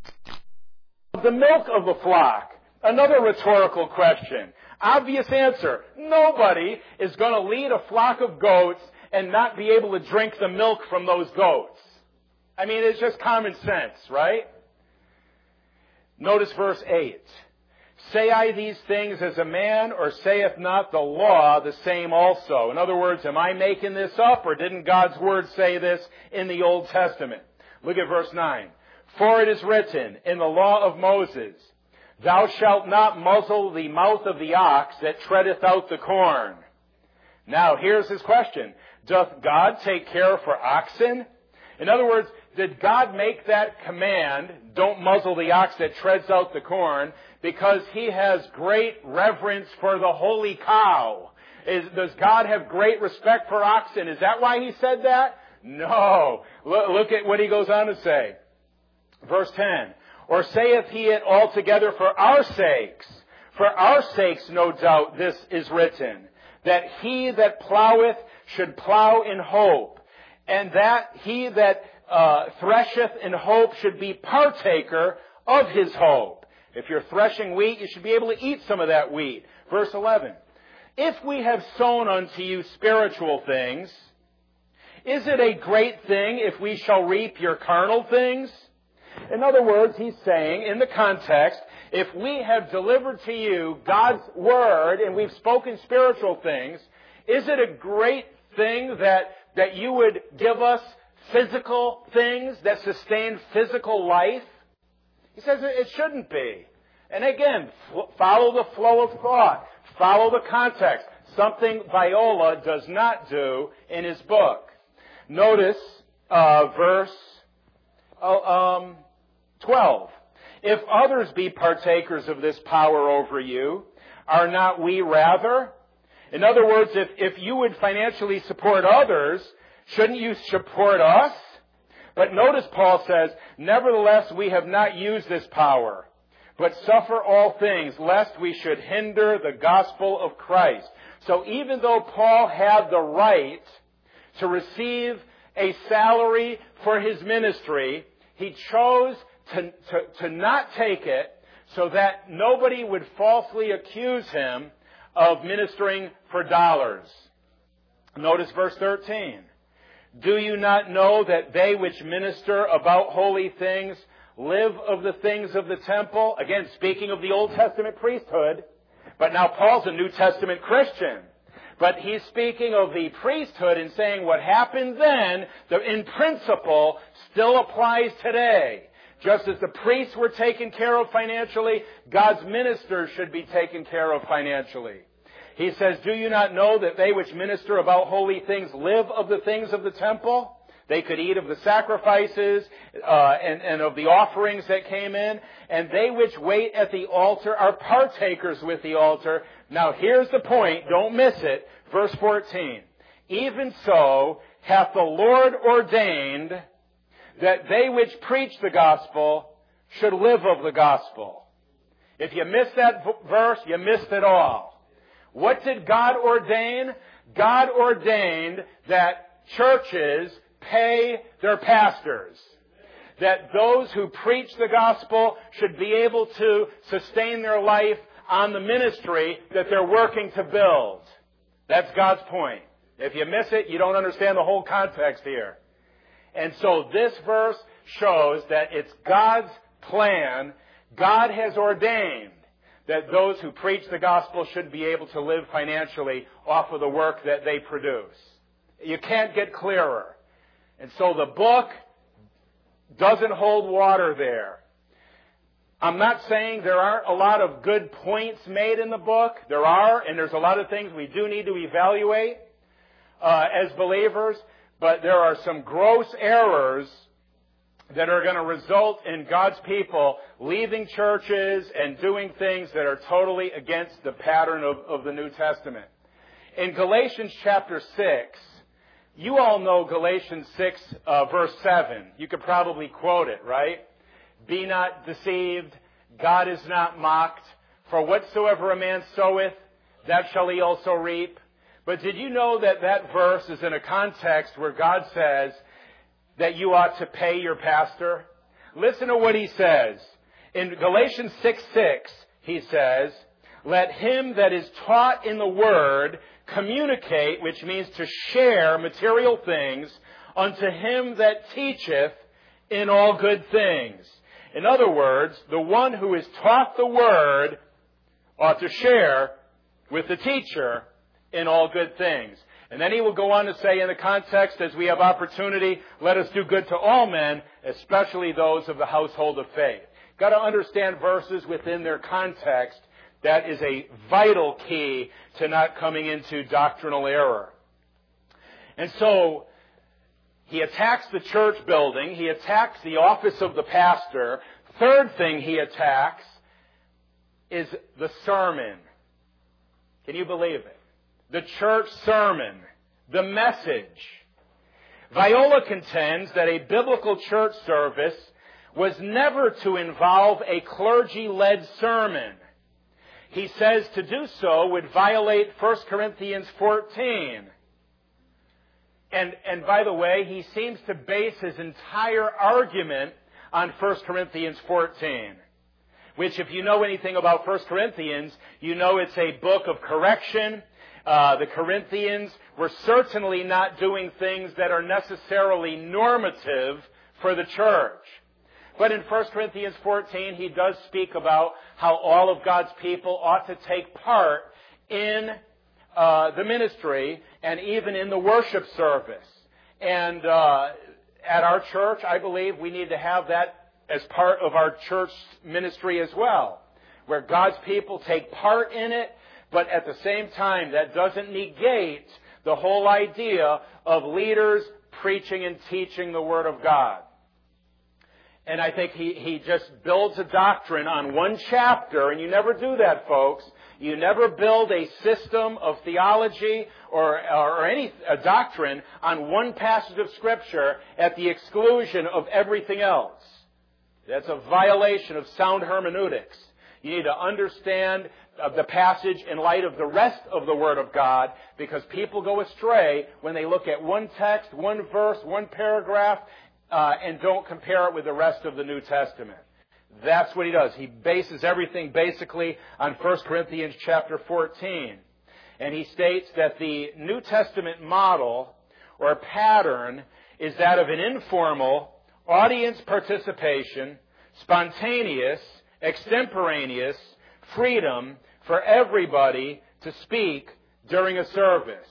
of the milk of the flock? Another rhetorical question. Obvious answer, nobody is going to lead a flock of goats and not be able to drink the milk from those goats. I mean, it's just common sense, right? Notice verse eight. Say I these things as a man, or saith not the law the same also? In other words, am I making this up, or didn't God's Word say this in the Old Testament? Look at verse nine. For it is written in the law of Moses, Thou shalt not muzzle the mouth of the ox that treadeth out the corn. Now, here's his question. Doth God take care for oxen? In other words, did God make that command, don't muzzle the ox that treads out the corn, because He has great reverence for the holy cow? Is, does God have great respect for oxen? Is that why He said that? No. Look, look at what He goes on to say. Verse ten. Or saith He it altogether for our sakes? For our sakes, no doubt, this is written, that he that ploweth should plow in hope, and that he that uh, thresheth in hope should be partaker of his hope. If you're threshing wheat, you should be able to eat some of that wheat. Verse eleven. If we have sown unto you spiritual things, is it a great thing if we shall reap your carnal things? In other words, he's saying, in the context, if we have delivered to you God's Word and we've spoken spiritual things, is it a great thing that, that you would give us physical things that sustain physical life? He says it shouldn't be. And again, follow the flow of thought. Follow the context. Something Viola does not do in his book. Notice uh, verse uh, um, twelve. If others be partakers of this power over you, are not we rather? In other words, if, if you would financially support others, shouldn't you support us? But notice Paul says, nevertheless we have not used this power, but suffer all things, lest we should hinder the gospel of Christ. So even though Paul had the right to receive a salary for his ministry, he chose to, to, to not take it so that nobody would falsely accuse him of ministering for dollars. Notice verse thirteen. Do you not know that they which minister about holy things live of the things of the temple? Again, speaking of the Old Testament priesthood. But now Paul's a New Testament Christian. But he's speaking of the priesthood and saying what happened then, in principle, still applies today. Just as the priests were taken care of financially, God's ministers should be taken care of financially. He says, do you not know that they which minister about holy things live of the things of the temple? They could eat of the sacrifices uh, and, and of the offerings that came in. And they which wait at the altar are partakers with the altar. Now here's the point. Don't miss it. Verse fourteen. Even so hath the Lord ordained that they which preach the gospel should live of the gospel. If you miss that verse, you missed it all. What did God ordain? God ordained that churches pay their pastors. That those who preach the gospel should be able to sustain their life on the ministry that they're working to build. That's God's point. If you miss it, you don't understand the whole context here. And so this verse shows that it's God's plan. God has ordained that those who preach the gospel should be able to live financially off of the work that they produce. You can't get clearer. And so the book doesn't hold water there. I'm not saying there aren't a lot of good points made in the book. There are, and there's a lot of things we do need to evaluate uh, as believers. But there are some gross errors that are going to result in God's people leaving churches and doing things that are totally against the pattern of, of the New Testament. In Galatians chapter six, you all know Galatians six, uh, verse seven. You could probably quote it, right? Be not deceived, God is not mocked. For whatsoever a man soweth, that shall he also reap. But did you know that that verse is in a context where God says that you ought to pay your pastor? Listen to what he says. In Galatians six six, he says, let him that is taught in the word communicate, which means to share material things, unto him that teacheth in all good things. In other words, the one who is taught the word ought to share with the teacher in all good things. And then he will go on to say in the context, as we have opportunity, let us do good to all men, especially those of the household of faith. Got to understand verses within their context. That is a vital key to not coming into doctrinal error. And so, he attacks the church building. He attacks the office of the pastor. Third thing he attacks is the sermon. Can you believe it? The church sermon. The message. Viola contends that a biblical church service was never to involve a clergy-led sermon. He says to do so would violate First Corinthians fourteen. And, and by the way, he seems to base his entire argument on First Corinthians fourteen. Which, if you know anything about First Corinthians, you know it's a book of correction. Uh, the Corinthians were certainly not doing things that are necessarily normative for the church. But in First Corinthians fourteen, he does speak about how all of God's people ought to take part in uh, the ministry and even in the worship service. And uh, at our church, I believe we need to have that as part of our church ministry as well, where God's people take part in it, but at the same time, that doesn't negate the whole idea of leaders preaching and teaching the Word of God. And I think he, he just builds a doctrine on one chapter, and you never do that, folks. You never build a system of theology or, or any a doctrine on one passage of Scripture at the exclusion of everything else. That's a violation of sound hermeneutics. You need to understand the passage in light of the rest of the Word of God, because people go astray when they look at one text, one verse, one paragraph, Uh, and don't compare it with the rest of the New Testament. That's what he does. He bases everything basically on First Corinthians chapter fourteen. And he states that the New Testament model or pattern is that of an informal audience participation, spontaneous, extemporaneous freedom for everybody to speak during a service.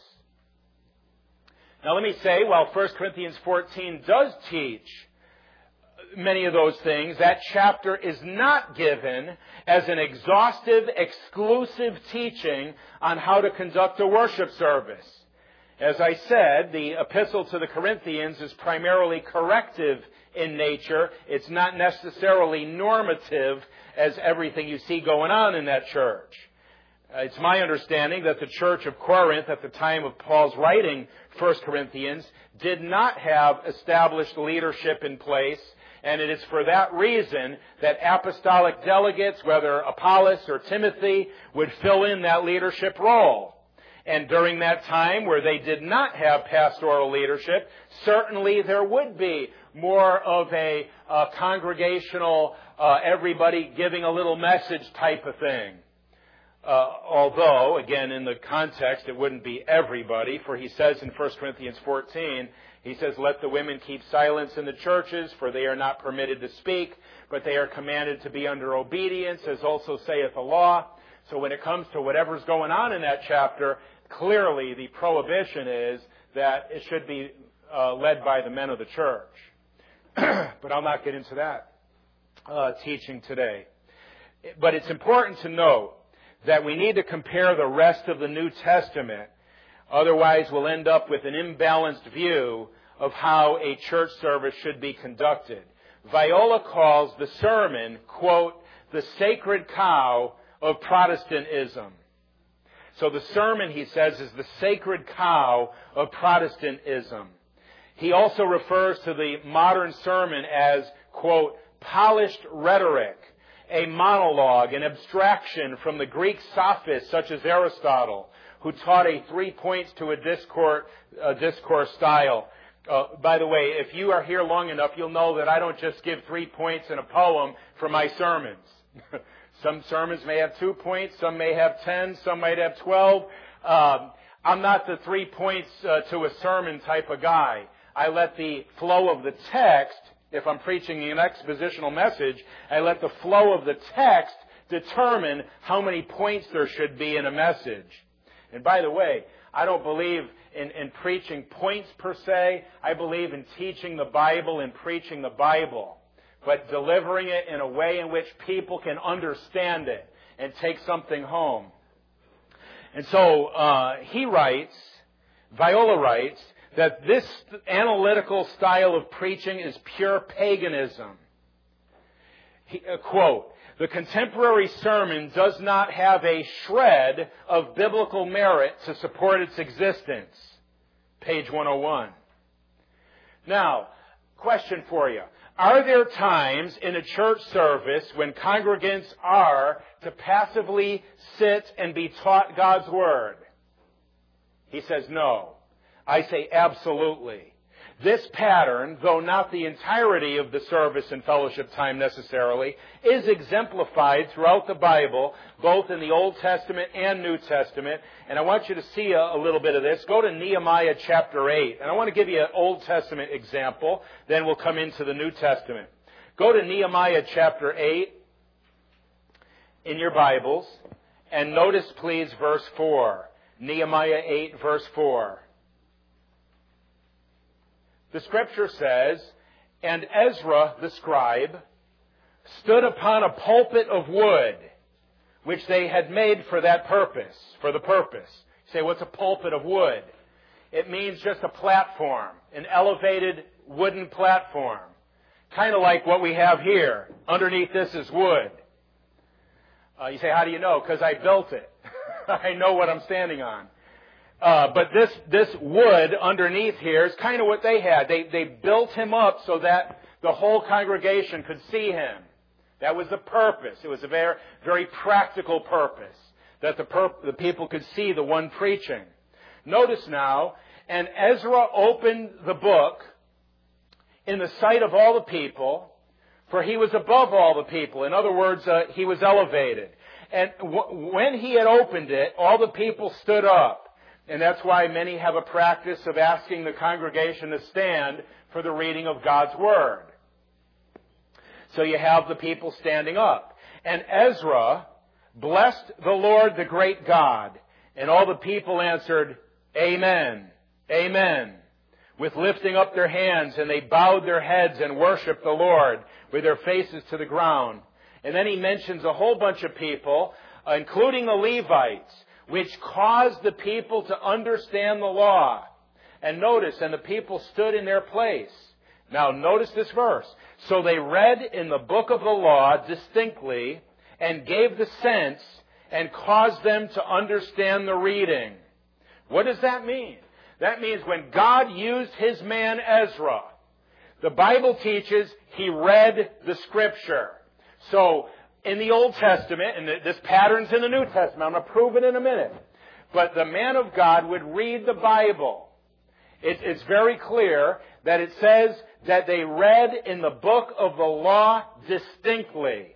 Now let me say, while First Corinthians fourteen does teach many of those things, that chapter is not given as an exhaustive, exclusive teaching on how to conduct a worship service. As I said, the epistle to the Corinthians is primarily corrective in nature. It's not necessarily normative as everything you see going on in that church. It's my understanding that the church of Corinth at the time of Paul's writing First Corinthians did not have established leadership in place, and it is for that reason that apostolic delegates, whether Apollos or Timothy, would fill in that leadership role. And during that time where they did not have pastoral leadership, certainly there would be more of a uh, congregational, uh, everybody giving a little message type of thing. Uh, although, again, in the context, it wouldn't be everybody, for he says in First Corinthians fourteen, he says, let the women keep silence in the churches, for they are not permitted to speak, but they are commanded to be under obedience, as also saith the law. So when it comes to whatever's going on in that chapter, clearly the prohibition is that it should be uh, led by the men of the church. But I'll not get into that uh, teaching today. But it's important to note that we need to compare the rest of the New Testament. Otherwise, we'll end up with an imbalanced view of how a church service should be conducted. Viola calls the sermon, quote, the sacred cow of Protestantism. So the sermon, he says, is the sacred cow of Protestantism. He also refers to the modern sermon as, quote, polished rhetoric, a monologue, an abstraction from the Greek sophists such as Aristotle, who taught a three points to a discourse, a discourse style. Uh, by the way, if you are here long enough, you'll know that I don't just give three points in a poem for my sermons. Some sermons may have two points, some may have ten, some might have twelve. Um, I'm not the three points uh, to a sermon type of guy. I let the flow of the text, if I'm preaching an expositional message, I let the flow of the text determine how many points there should be in a message. And by the way, I don't believe in, in preaching points per se. I believe in teaching the Bible and preaching the Bible, but delivering it in a way in which people can understand it and take something home. And so uh, he writes, Viola writes, that this analytical style of preaching is pure paganism. He, uh, quote, the contemporary sermon does not have a shred of biblical merit to support its existence. Page one oh one. Now, question for you. Are there times in a church service when congregants are to passively sit and be taught God's Word? He says no. I say absolutely. This pattern, though not the entirety of the service and fellowship time necessarily, is exemplified throughout the Bible, both in the Old Testament and New Testament. And I want you to see a, a little bit of this. Go to Nehemiah chapter eight. And I want to give you an Old Testament example. Then we'll come into the New Testament. Go to Nehemiah chapter eight in your Bibles. And notice, please, verse four. Nehemiah eight, verse four. The Scripture says, and Ezra the scribe stood upon a pulpit of wood, which they had made for that purpose, for the purpose. You say, what's a pulpit of wood? It means just a platform, an elevated wooden platform. Kind of like what we have here. Underneath this is wood. Uh, you say, how do you know? Because I built it. I know what I'm standing on. Uh, but this, this wood underneath here is kind of what they had. They, they built him up so that the whole congregation could see him. That was the purpose. It was a very, very practical purpose, that the, pur- the people could see the one preaching. Notice now, and Ezra opened the book in the sight of all the people, for he was above all the people. In other words, uh, he was elevated. And w- when he had opened it, all the people stood up. And that's why many have a practice of asking the congregation to stand for the reading of God's Word. So you have the people standing up. And Ezra blessed the Lord, the great God. And all the people answered, Amen, Amen, with lifting up their hands, and they bowed their heads and worshiped the Lord with their faces to the ground. And then he mentions a whole bunch of people, including the Levites, which caused the people to understand the law. And notice, and the people stood in their place. Now notice this verse. So they read in the book of the law distinctly and gave the sense and caused them to understand the reading. What does that mean? That means when God used His man Ezra, the Bible teaches he read the Scripture. So in the Old Testament, and this pattern's in the New Testament, I'm going to prove it in a minute, but the man of God would read the Bible. It, it's very clear that it says that they read in the book of the law distinctly.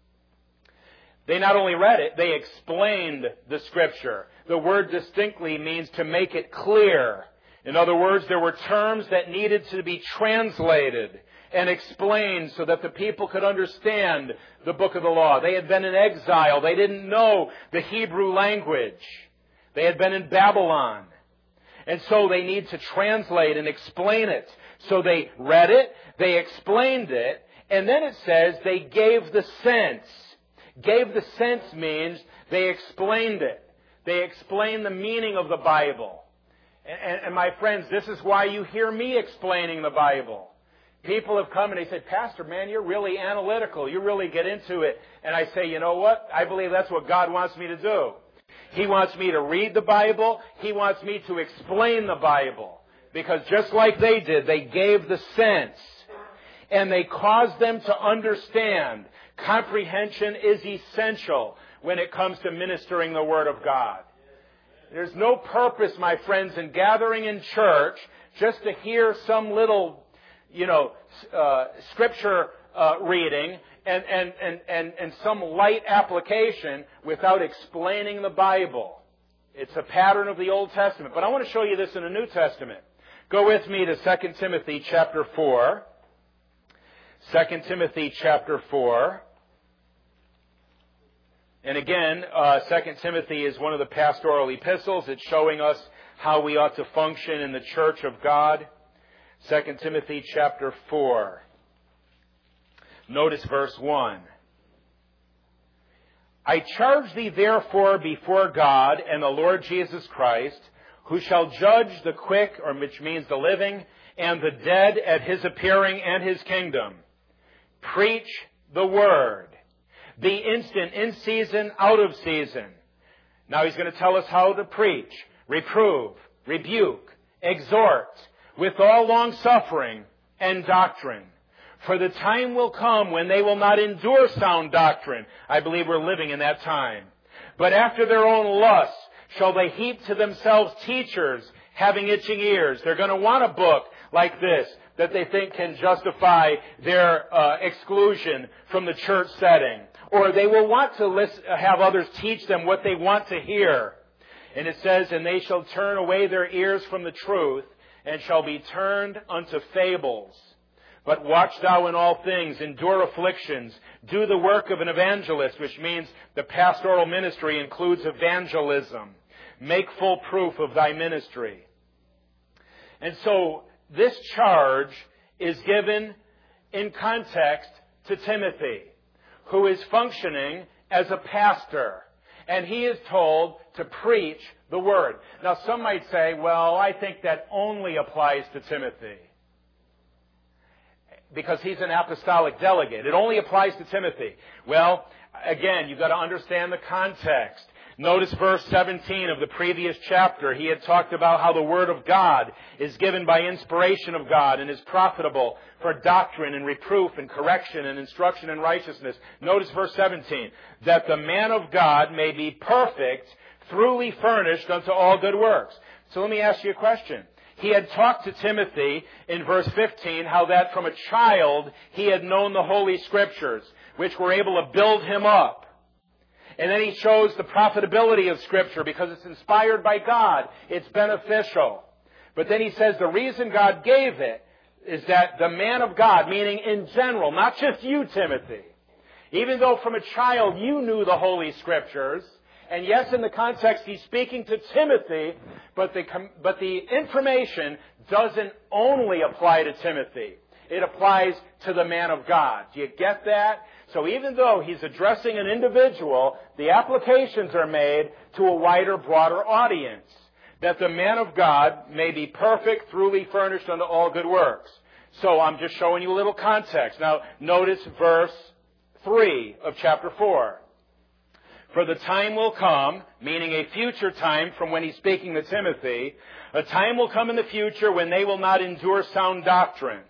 They not only read it, they explained the Scripture. The word distinctly means to make it clear. In other words, there were terms that needed to be translated and explained so that the people could understand the book of the law. They had been in exile. They didn't know the Hebrew language. They had been in Babylon. And so they need to translate and explain it. So they read it, they explained it, and then it says they gave the sense. Gave the sense means they explained it. They explained the meaning of the Bible. And, and my friends, this is why you hear me explaining the Bible. People have come and they say, Pastor, man, you're really analytical. You really get into it. And I say, you know what? I believe that's what God wants me to do. He wants me to read the Bible. He wants me to explain the Bible. Because just like they did, they gave the sense. And they caused them to understand. Comprehension is essential when it comes to ministering the Word of God. There's no purpose, my friends, in gathering in church just to hear some little, you know, uh, scripture uh, reading and, and, and, and, and some light application without explaining the Bible. It's a pattern of the Old Testament. But I want to show you this in the New Testament. Go with me to Second Timothy chapter four. Second Timothy chapter four. And again, uh, Second Timothy is one of the pastoral epistles. It's showing us how we ought to function in the church of God. Second Timothy chapter four. Notice verse one. I charge thee therefore before God and the Lord Jesus Christ, who shall judge the quick, or which means the living, and the dead at His appearing and His kingdom. Preach the word. Be instant, in season, out of season. Now He's going to tell us how to preach, reprove, rebuke, exhort, with all long suffering and doctrine. For the time will come when they will not endure sound doctrine. I believe we're living in that time. But after their own lusts shall they heap to themselves teachers having itching ears. They're going to want a book like this that they think can justify their uh, exclusion from the church setting. Or they will want to listen, have others teach them what they want to hear. And it says, and they shall turn away their ears from the truth, and shall be turned unto fables. But watch thou in all things, endure afflictions, do the work of an evangelist, which means the pastoral ministry includes evangelism. Make full proof of thy ministry. And so this charge is given in context to Timothy, who is functioning as a pastor. And he is told to preach the word. Now some might say, well, I think that only applies to Timothy, because he's an apostolic delegate. It only applies to Timothy. Well, again, you've got to understand the context. Notice verse seventeen of the previous chapter. He had talked about how the Word of God is given by inspiration of God and is profitable for doctrine and reproof and correction and instruction in righteousness. Notice verse seventeen. That the man of God may be perfect, thoroughly furnished unto all good works. So let me ask you a question. He had talked to Timothy in verse fifteen how that from a child he had known the Holy Scriptures, which were able to build him up. And then he shows the profitability of Scripture because it's inspired by God. It's beneficial. But then he says the reason God gave it is that the man of God, meaning in general, not just you, Timothy, even though from a child you knew the Holy Scriptures, and yes, in the context he's speaking to Timothy, but the, but the information doesn't only apply to Timothy. It applies to the man of God. Do you get that? So even though he's addressing an individual, the applications are made to a wider, broader audience. That the man of God may be perfect, thoroughly furnished unto all good works. So I'm just showing you a little context. Now notice verse three of chapter four. For the time will come, meaning a future time from when he's speaking to Timothy, a time will come in the future when they will not endure sound doctrine.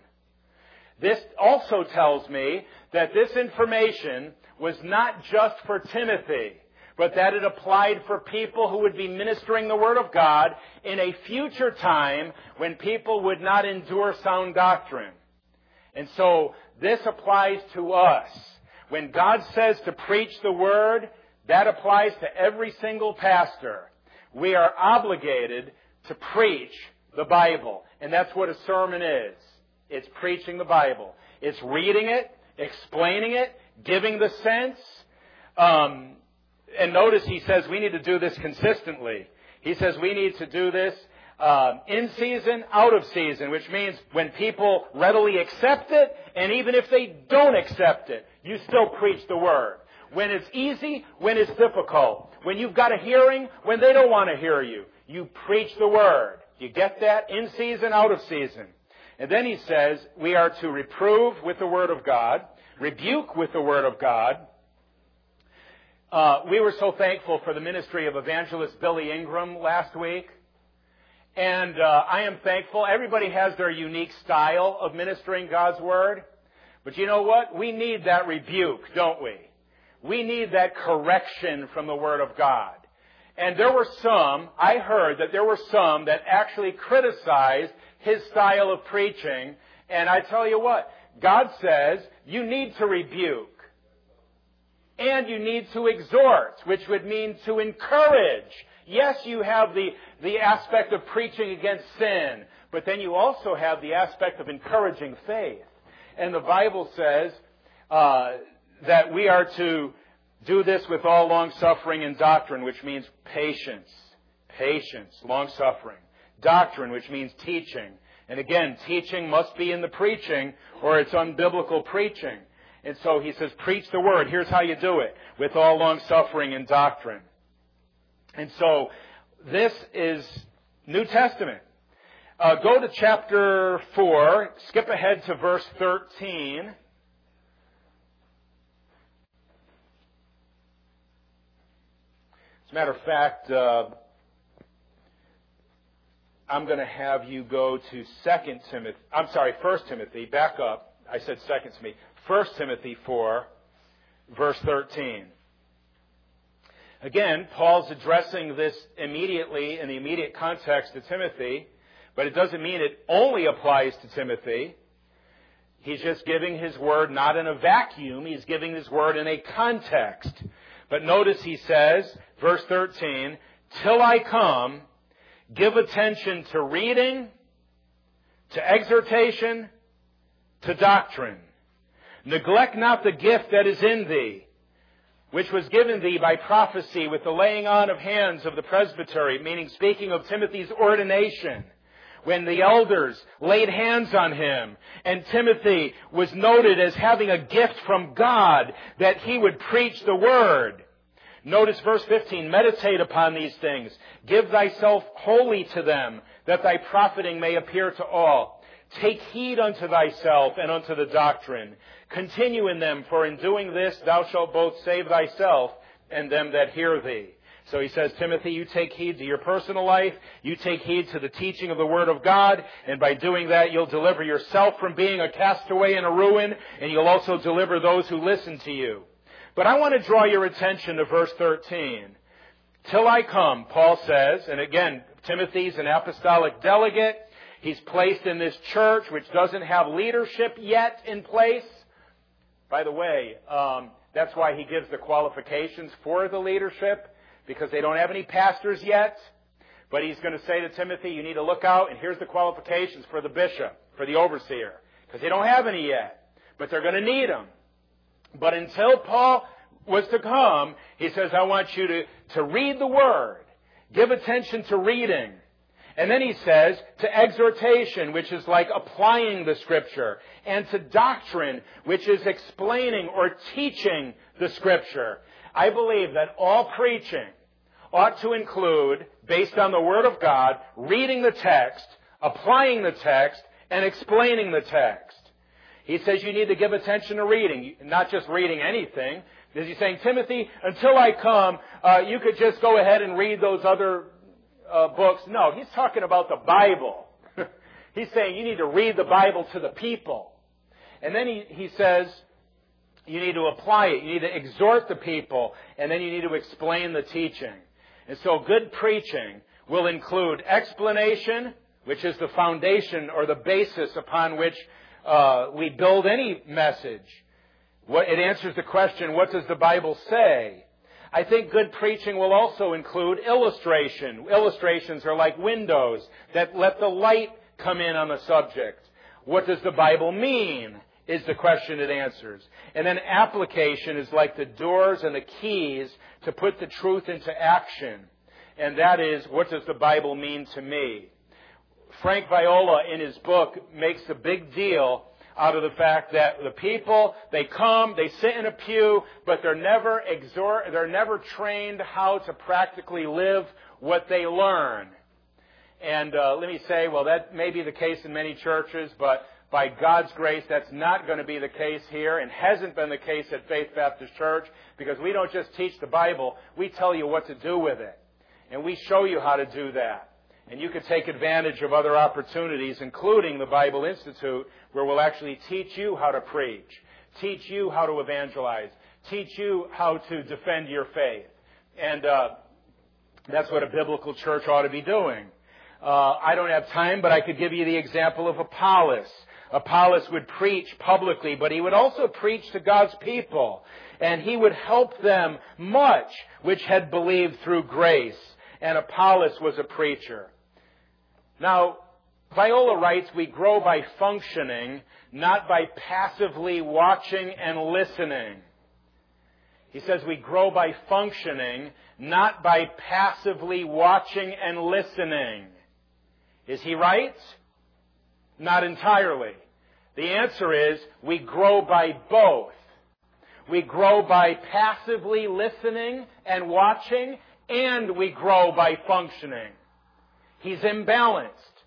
This also tells me that this information was not just for Timothy, but that it applied for people who would be ministering the Word of God in a future time when people would not endure sound doctrine. And so this applies to us. When God says to preach the Word, that applies to every single pastor. We are obligated to preach the Bible. And that's what a sermon is. It's preaching the Bible. It's reading it, explaining it, giving the sense. Um, and notice he says we need to do this consistently. He says we need to do this uh, in season, out of season, which means when people readily accept it, and even if they don't accept it, you still preach the Word. When it's easy, when it's difficult. When you've got a hearing, when they don't want to hear you. You preach the Word. You get that? In season, out of season. And then he says, we are to reprove with the Word of God, rebuke with the Word of God. Uh, we were so thankful for the ministry of evangelist Billy Ingram last week. And uh, I am thankful. Everybody has their unique style of ministering God's Word. But you know what? We need that rebuke, don't we? We need that correction from the Word of God. And there were some, I heard that there were some that actually criticized his style of preaching. And I tell you what, God says you need to rebuke. And you need to exhort, which would mean to encourage. Yes, you have the, the aspect of preaching against sin, but then you also have the aspect of encouraging faith. And the Bible says uh, that we are to do this with all long-suffering and doctrine, which means patience. Patience, long-suffering. Doctrine, which means teaching. And again, teaching must be in the preaching, or it's unbiblical preaching. And so he says, preach the Word. Here's how you do it. With all long-suffering and doctrine. And so, this is New Testament. Uh, go to chapter four. Skip ahead to verse thirteen. As a matter of fact, uh, I'm going to have you go to Second Timothy. I'm sorry, First Timothy. Back up. I said Second Timothy. First Timothy four, verse thirteen. Again, Paul's addressing this immediately in the immediate context to Timothy, but it doesn't mean it only applies to Timothy. He's just giving his word not in a vacuum. He's giving his word in a context. But notice he says, verse thirteen, till I come, give attention to reading, to exhortation, to doctrine. Neglect not the gift that is in thee, which was given thee by prophecy with the laying on of hands of the presbytery, meaning speaking of Timothy's ordination, when the elders laid hands on him, and Timothy was noted as having a gift from God that he would preach the Word. Notice verse fifteen, meditate upon these things. Give thyself wholly to them, that thy profiting may appear to all. Take heed unto thyself and unto the doctrine. Continue in them, for in doing this thou shalt both save thyself and them that hear thee. So he says, Timothy, you take heed to your personal life. You take heed to the teaching of the Word of God. And by doing that, you'll deliver yourself from being a castaway and a ruin. And you'll also deliver those who listen to you. But I want to draw your attention to verse thirteen. Till I come, Paul says, and again, Timothy's an apostolic delegate. He's placed in this church which doesn't have leadership yet in place. By the way, um, that's why he gives the qualifications for the leadership, because they don't have any pastors yet. But he's going to say to Timothy, you need to look out, and here's the qualifications for the bishop, for the overseer, because they don't have any yet. But they're going to need them. But until Paul was to come, he says, I want you to, to read the Word. Give attention to reading. And then he says to exhortation, which is like applying the Scripture, and to doctrine, which is explaining or teaching the Scripture. I believe that all preaching ought to include, based on the Word of God, reading the text, applying the text, and explaining the text. He says you need to give attention to reading, not just reading anything. He's saying, Timothy, until I come, uh, you could just go ahead and read those other Uh, books. No, he's talking about the Bible. He's saying you need to read the Bible to the people. And then he, he says you need to apply it. You need to exhort the people. And then you need to explain the teaching. And so good preaching will include explanation, which is the foundation or the basis upon which uh, we build any message. What, it answers the question, what does the Bible say? I think good preaching will also include illustration. Illustrations are like windows that let the light come in on the subject. What does the Bible mean is the question it answers. And then application is like the doors and the keys to put the truth into action. And that is, what does the Bible mean to me? Frank Viola, in his book, makes a big deal out of the fact that the people, they come, they sit in a pew, but they're never exhort, they're never trained how to practically live what they learn. And uh, let me say, well, that may be the case in many churches, but by God's grace, that's not going to be the case here, and hasn't been the case at Faith Baptist Church, because we don't just teach the Bible, we tell you what to do with it. And we show you how to do that. And you can take advantage of other opportunities, including the Bible Institute, where we'll actually teach you how to preach, teach you how to evangelize, teach you how to defend your faith. And uh, that's what a biblical church ought to be doing. Uh, I don't have time, but I could give you the example of Apollos. Apollos would preach publicly, but he would also preach to God's people. And he would help them much, which had believed through grace. And Apollos was a preacher. Now, Viola writes, we grow by functioning, not by passively watching and listening. He says we grow by functioning, not by passively watching and listening. Is he right? Not entirely. The answer is we grow by both. We grow by passively listening and watching, and we grow by functioning. He's imbalanced.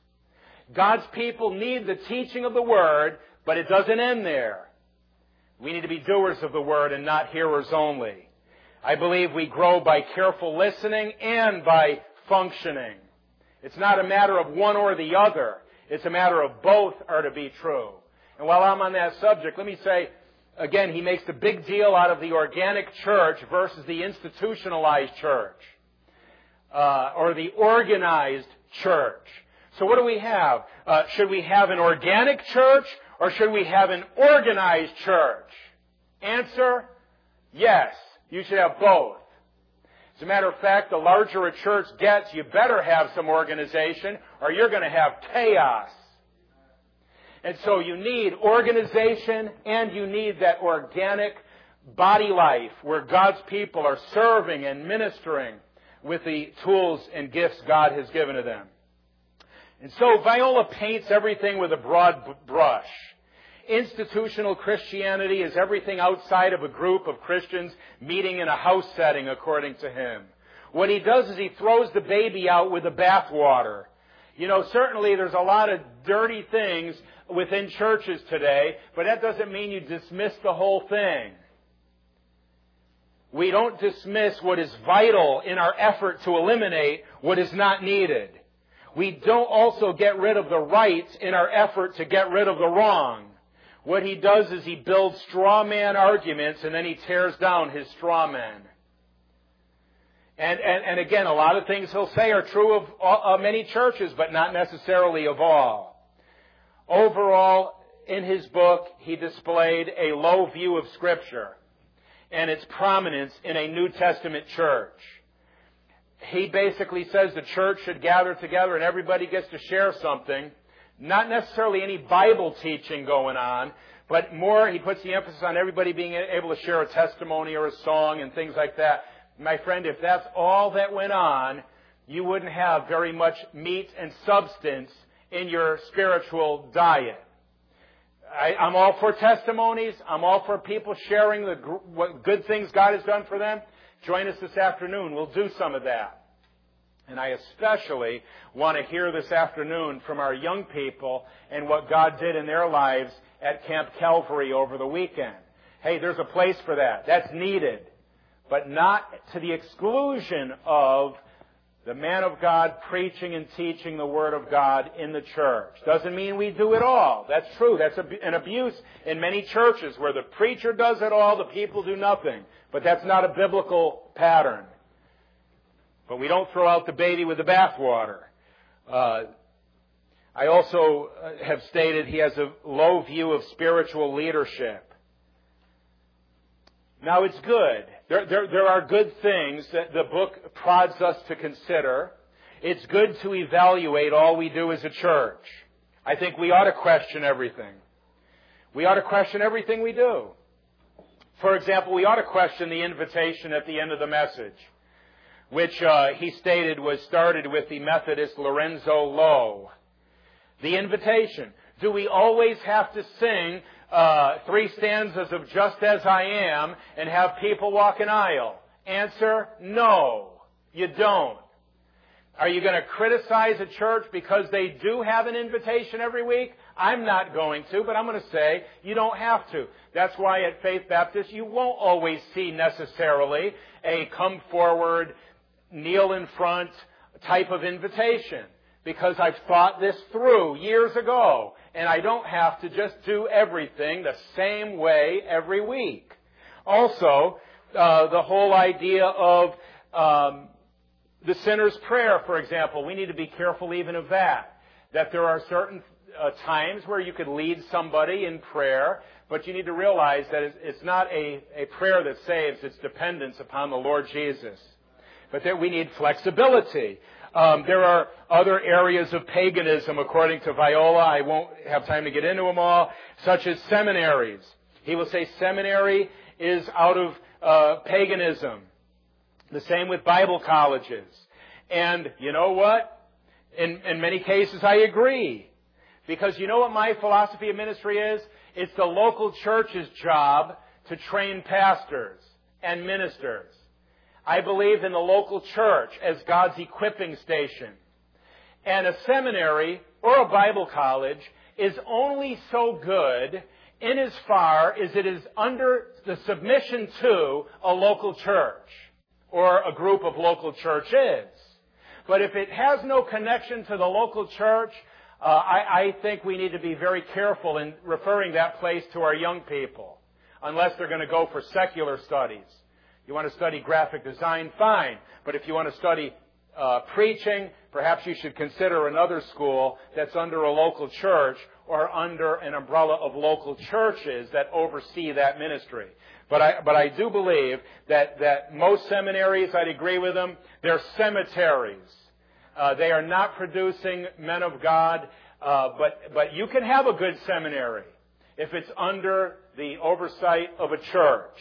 God's people need the teaching of the Word, but it doesn't end there. We need to be doers of the Word and not hearers only. I believe we grow by careful listening and by functioning. It's not a matter of one or the other. It's a matter of both are to be true. And while I'm on that subject, let me say, again, he makes a big deal out of the organic church versus the institutionalized church, uh, or the organized church. So what do we have? Uh, should we have an organic church or should we have an organized church? Answer, yes. You should have both. As a matter of fact, the larger a church gets, you better have some organization or you're going to have chaos. And so you need organization and you need that organic body life where God's people are serving and ministering with the tools and gifts God has given to them. And so Viola paints everything with a broad b- brush. Institutional Christianity is everything outside of a group of Christians meeting in a house setting, according to him. What he does is he throws the baby out with the bathwater. You know, certainly there's a lot of dirty things within churches today, but that doesn't mean you dismiss the whole thing. We don't dismiss what is vital in our effort to eliminate what is not needed. We don't also get rid of the right in our effort to get rid of the wrong. What he does is he builds straw man arguments and then he tears down his straw men. And, and, and again, a lot of things he'll say are true of all, uh, many churches, but not necessarily of all. Overall, in his book, he displayed a low view of Scripture and its prominence in a New Testament church. He basically says the church should gather together and everybody gets to share something. Not necessarily any Bible teaching going on, but more, he puts the emphasis on everybody being able to share a testimony or a song and things like that. My friend, if that's all that went on, you wouldn't have very much meat and substance in your spiritual diet. I, I'm all for testimonies. I'm all for people sharing the what good things God has done for them. Join us this afternoon. We'll do some of that. And I especially want to hear this afternoon from our young people and what God did in their lives at Camp Calvary over the weekend. Hey, there's a place for that. That's needed. But not to the exclusion of the man of God preaching and teaching the Word of God in the church. Doesn't mean we do it all. That's true. That's an abuse in many churches where the preacher does it all, the people do nothing. But that's not a biblical pattern. But we don't throw out the baby with the bathwater. Uh, I also have stated he has a low view of spiritual leadership. Now, it's good. There, there, there are good things that the book prods us to consider. It's good to evaluate all we do as a church. I think we ought to question everything. We ought to question everything we do. For example, we ought to question the invitation at the end of the message, which uh, he stated was started with the Methodist Lorenzo Lowe. The invitation. Do we always have to sing uh, three stanzas of Just As I Am and have people walk an aisle? Answer, no, you don't. Are you going to criticize a church because they do have an invitation every week? I'm not going to, but I'm going to say you don't have to. That's why at Faith Baptist you won't always see necessarily a come forward, kneel in front type of invitation. Because I've thought this through years ago, and I don't have to just do everything the same way every week. Also, uh, the whole idea of um, the sinner's prayer, for example, we need to be careful even of that. That there are certain uh, times where you could lead somebody in prayer, but you need to realize that it's not a, a prayer that saves, it's dependence upon the Lord Jesus. But that we need flexibility. Um, there are other areas of paganism, according to Viola. I won't have time to get into them all, such as seminaries. He will say seminary is out of uh, paganism. The same with Bible colleges. And you know what? In, in many cases, I agree. Because you know what my philosophy of ministry is? It's the local church's job to train pastors and ministers. I believe in the local church as God's equipping station. And a seminary or a Bible college is only so good in as far as it is under the submission to a local church or a group of local churches. But if it has no connection to the local church, uh, I, I think we need to be very careful in referring that place to our young people, unless they're going to go for secular studies. You want to study graphic design, fine. But if you want to study uh, preaching, perhaps you should consider another school that's under a local church or under an umbrella of local churches that oversee that ministry. But I, but I do believe that, that most seminaries, I'd agree with them, they're cemeteries. Uh, they are not producing men of God, uh, but, but you can have a good seminary if it's under the oversight of a church.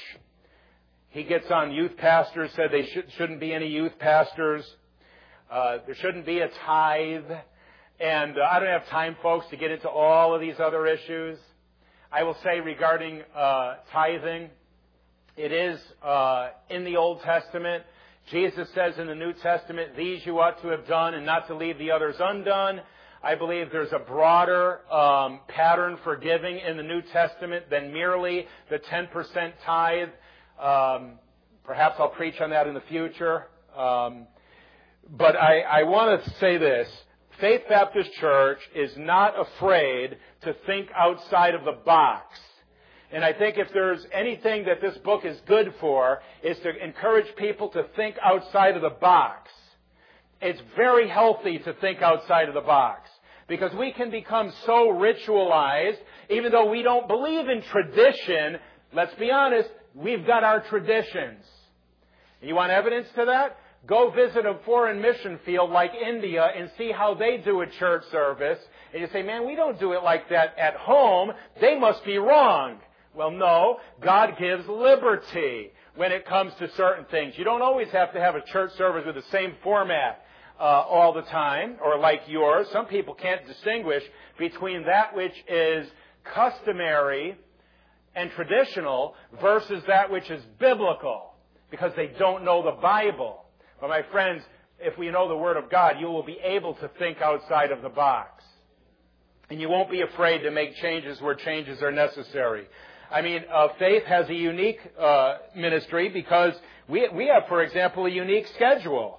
He gets on youth pastors, said they should, shouldn't be any youth pastors. Uh, there shouldn't be a tithe. And uh, I don't have time, folks, to get into all of these other issues. I will say regarding uh, tithing, it is uh, in the Old Testament. Jesus says in the New Testament, these you ought to have done and not to leave the others undone. I believe there's a broader um, pattern for giving in the New Testament than merely the ten percent tithe. Um, perhaps I'll preach on that in the future. Um, but I, I want to say this. Faith Baptist Church is not afraid to think outside of the box. And I think if there's anything that this book is good for, is to encourage people to think outside of the box. It's very healthy to think outside of the box. Because we can become so ritualized, even though we don't believe in tradition, let's be honest, we've got our traditions. You want evidence to that? Go visit a foreign mission field like India and see how they do a church service. And you say, man, we don't do it like that at home. They must be wrong. Well, no. God gives liberty when it comes to certain things. You don't always have to have a church service with the same format uh, all the time, or like yours. Some people can't distinguish between that which is customary and traditional versus that which is biblical, because they don't know the Bible. But my friends, if we know the Word of God, you will be able to think outside of the box. And you won't be afraid to make changes where changes are necessary. I mean, uh, Faith has a unique uh, ministry because we, we have, for example, a unique schedule.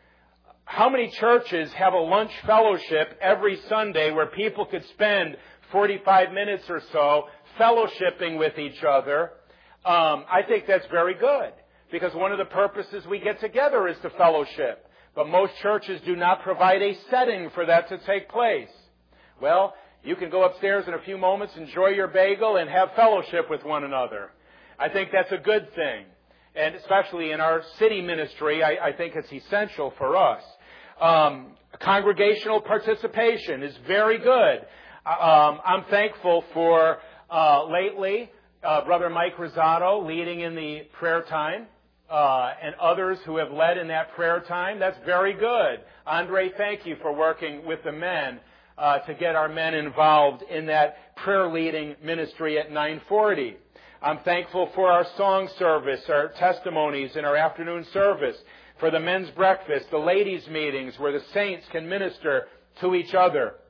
How many churches have a lunch fellowship every Sunday where people could spend forty-five minutes or so fellowshipping with each other? Um, I think that's very good, because one of the purposes we get together is to fellowship. But most churches do not provide a setting for that to take place. Well, you can go upstairs in a few moments, enjoy your bagel, and have fellowship with one another. I think that's a good thing. And especially in our city ministry, I, I think it's essential for us. Um, congregational participation is very good. Um, I'm thankful for, uh, lately, uh, Brother Mike Rosado leading in the prayer time, uh, and others who have led in that prayer time. That's very good. Andre, thank you for working with the men uh, to get our men involved in that prayer leading ministry at nine forty. I'm thankful for our song service, our testimonies in our afternoon service, for the men's breakfast, the ladies' meetings where the saints can minister to each other.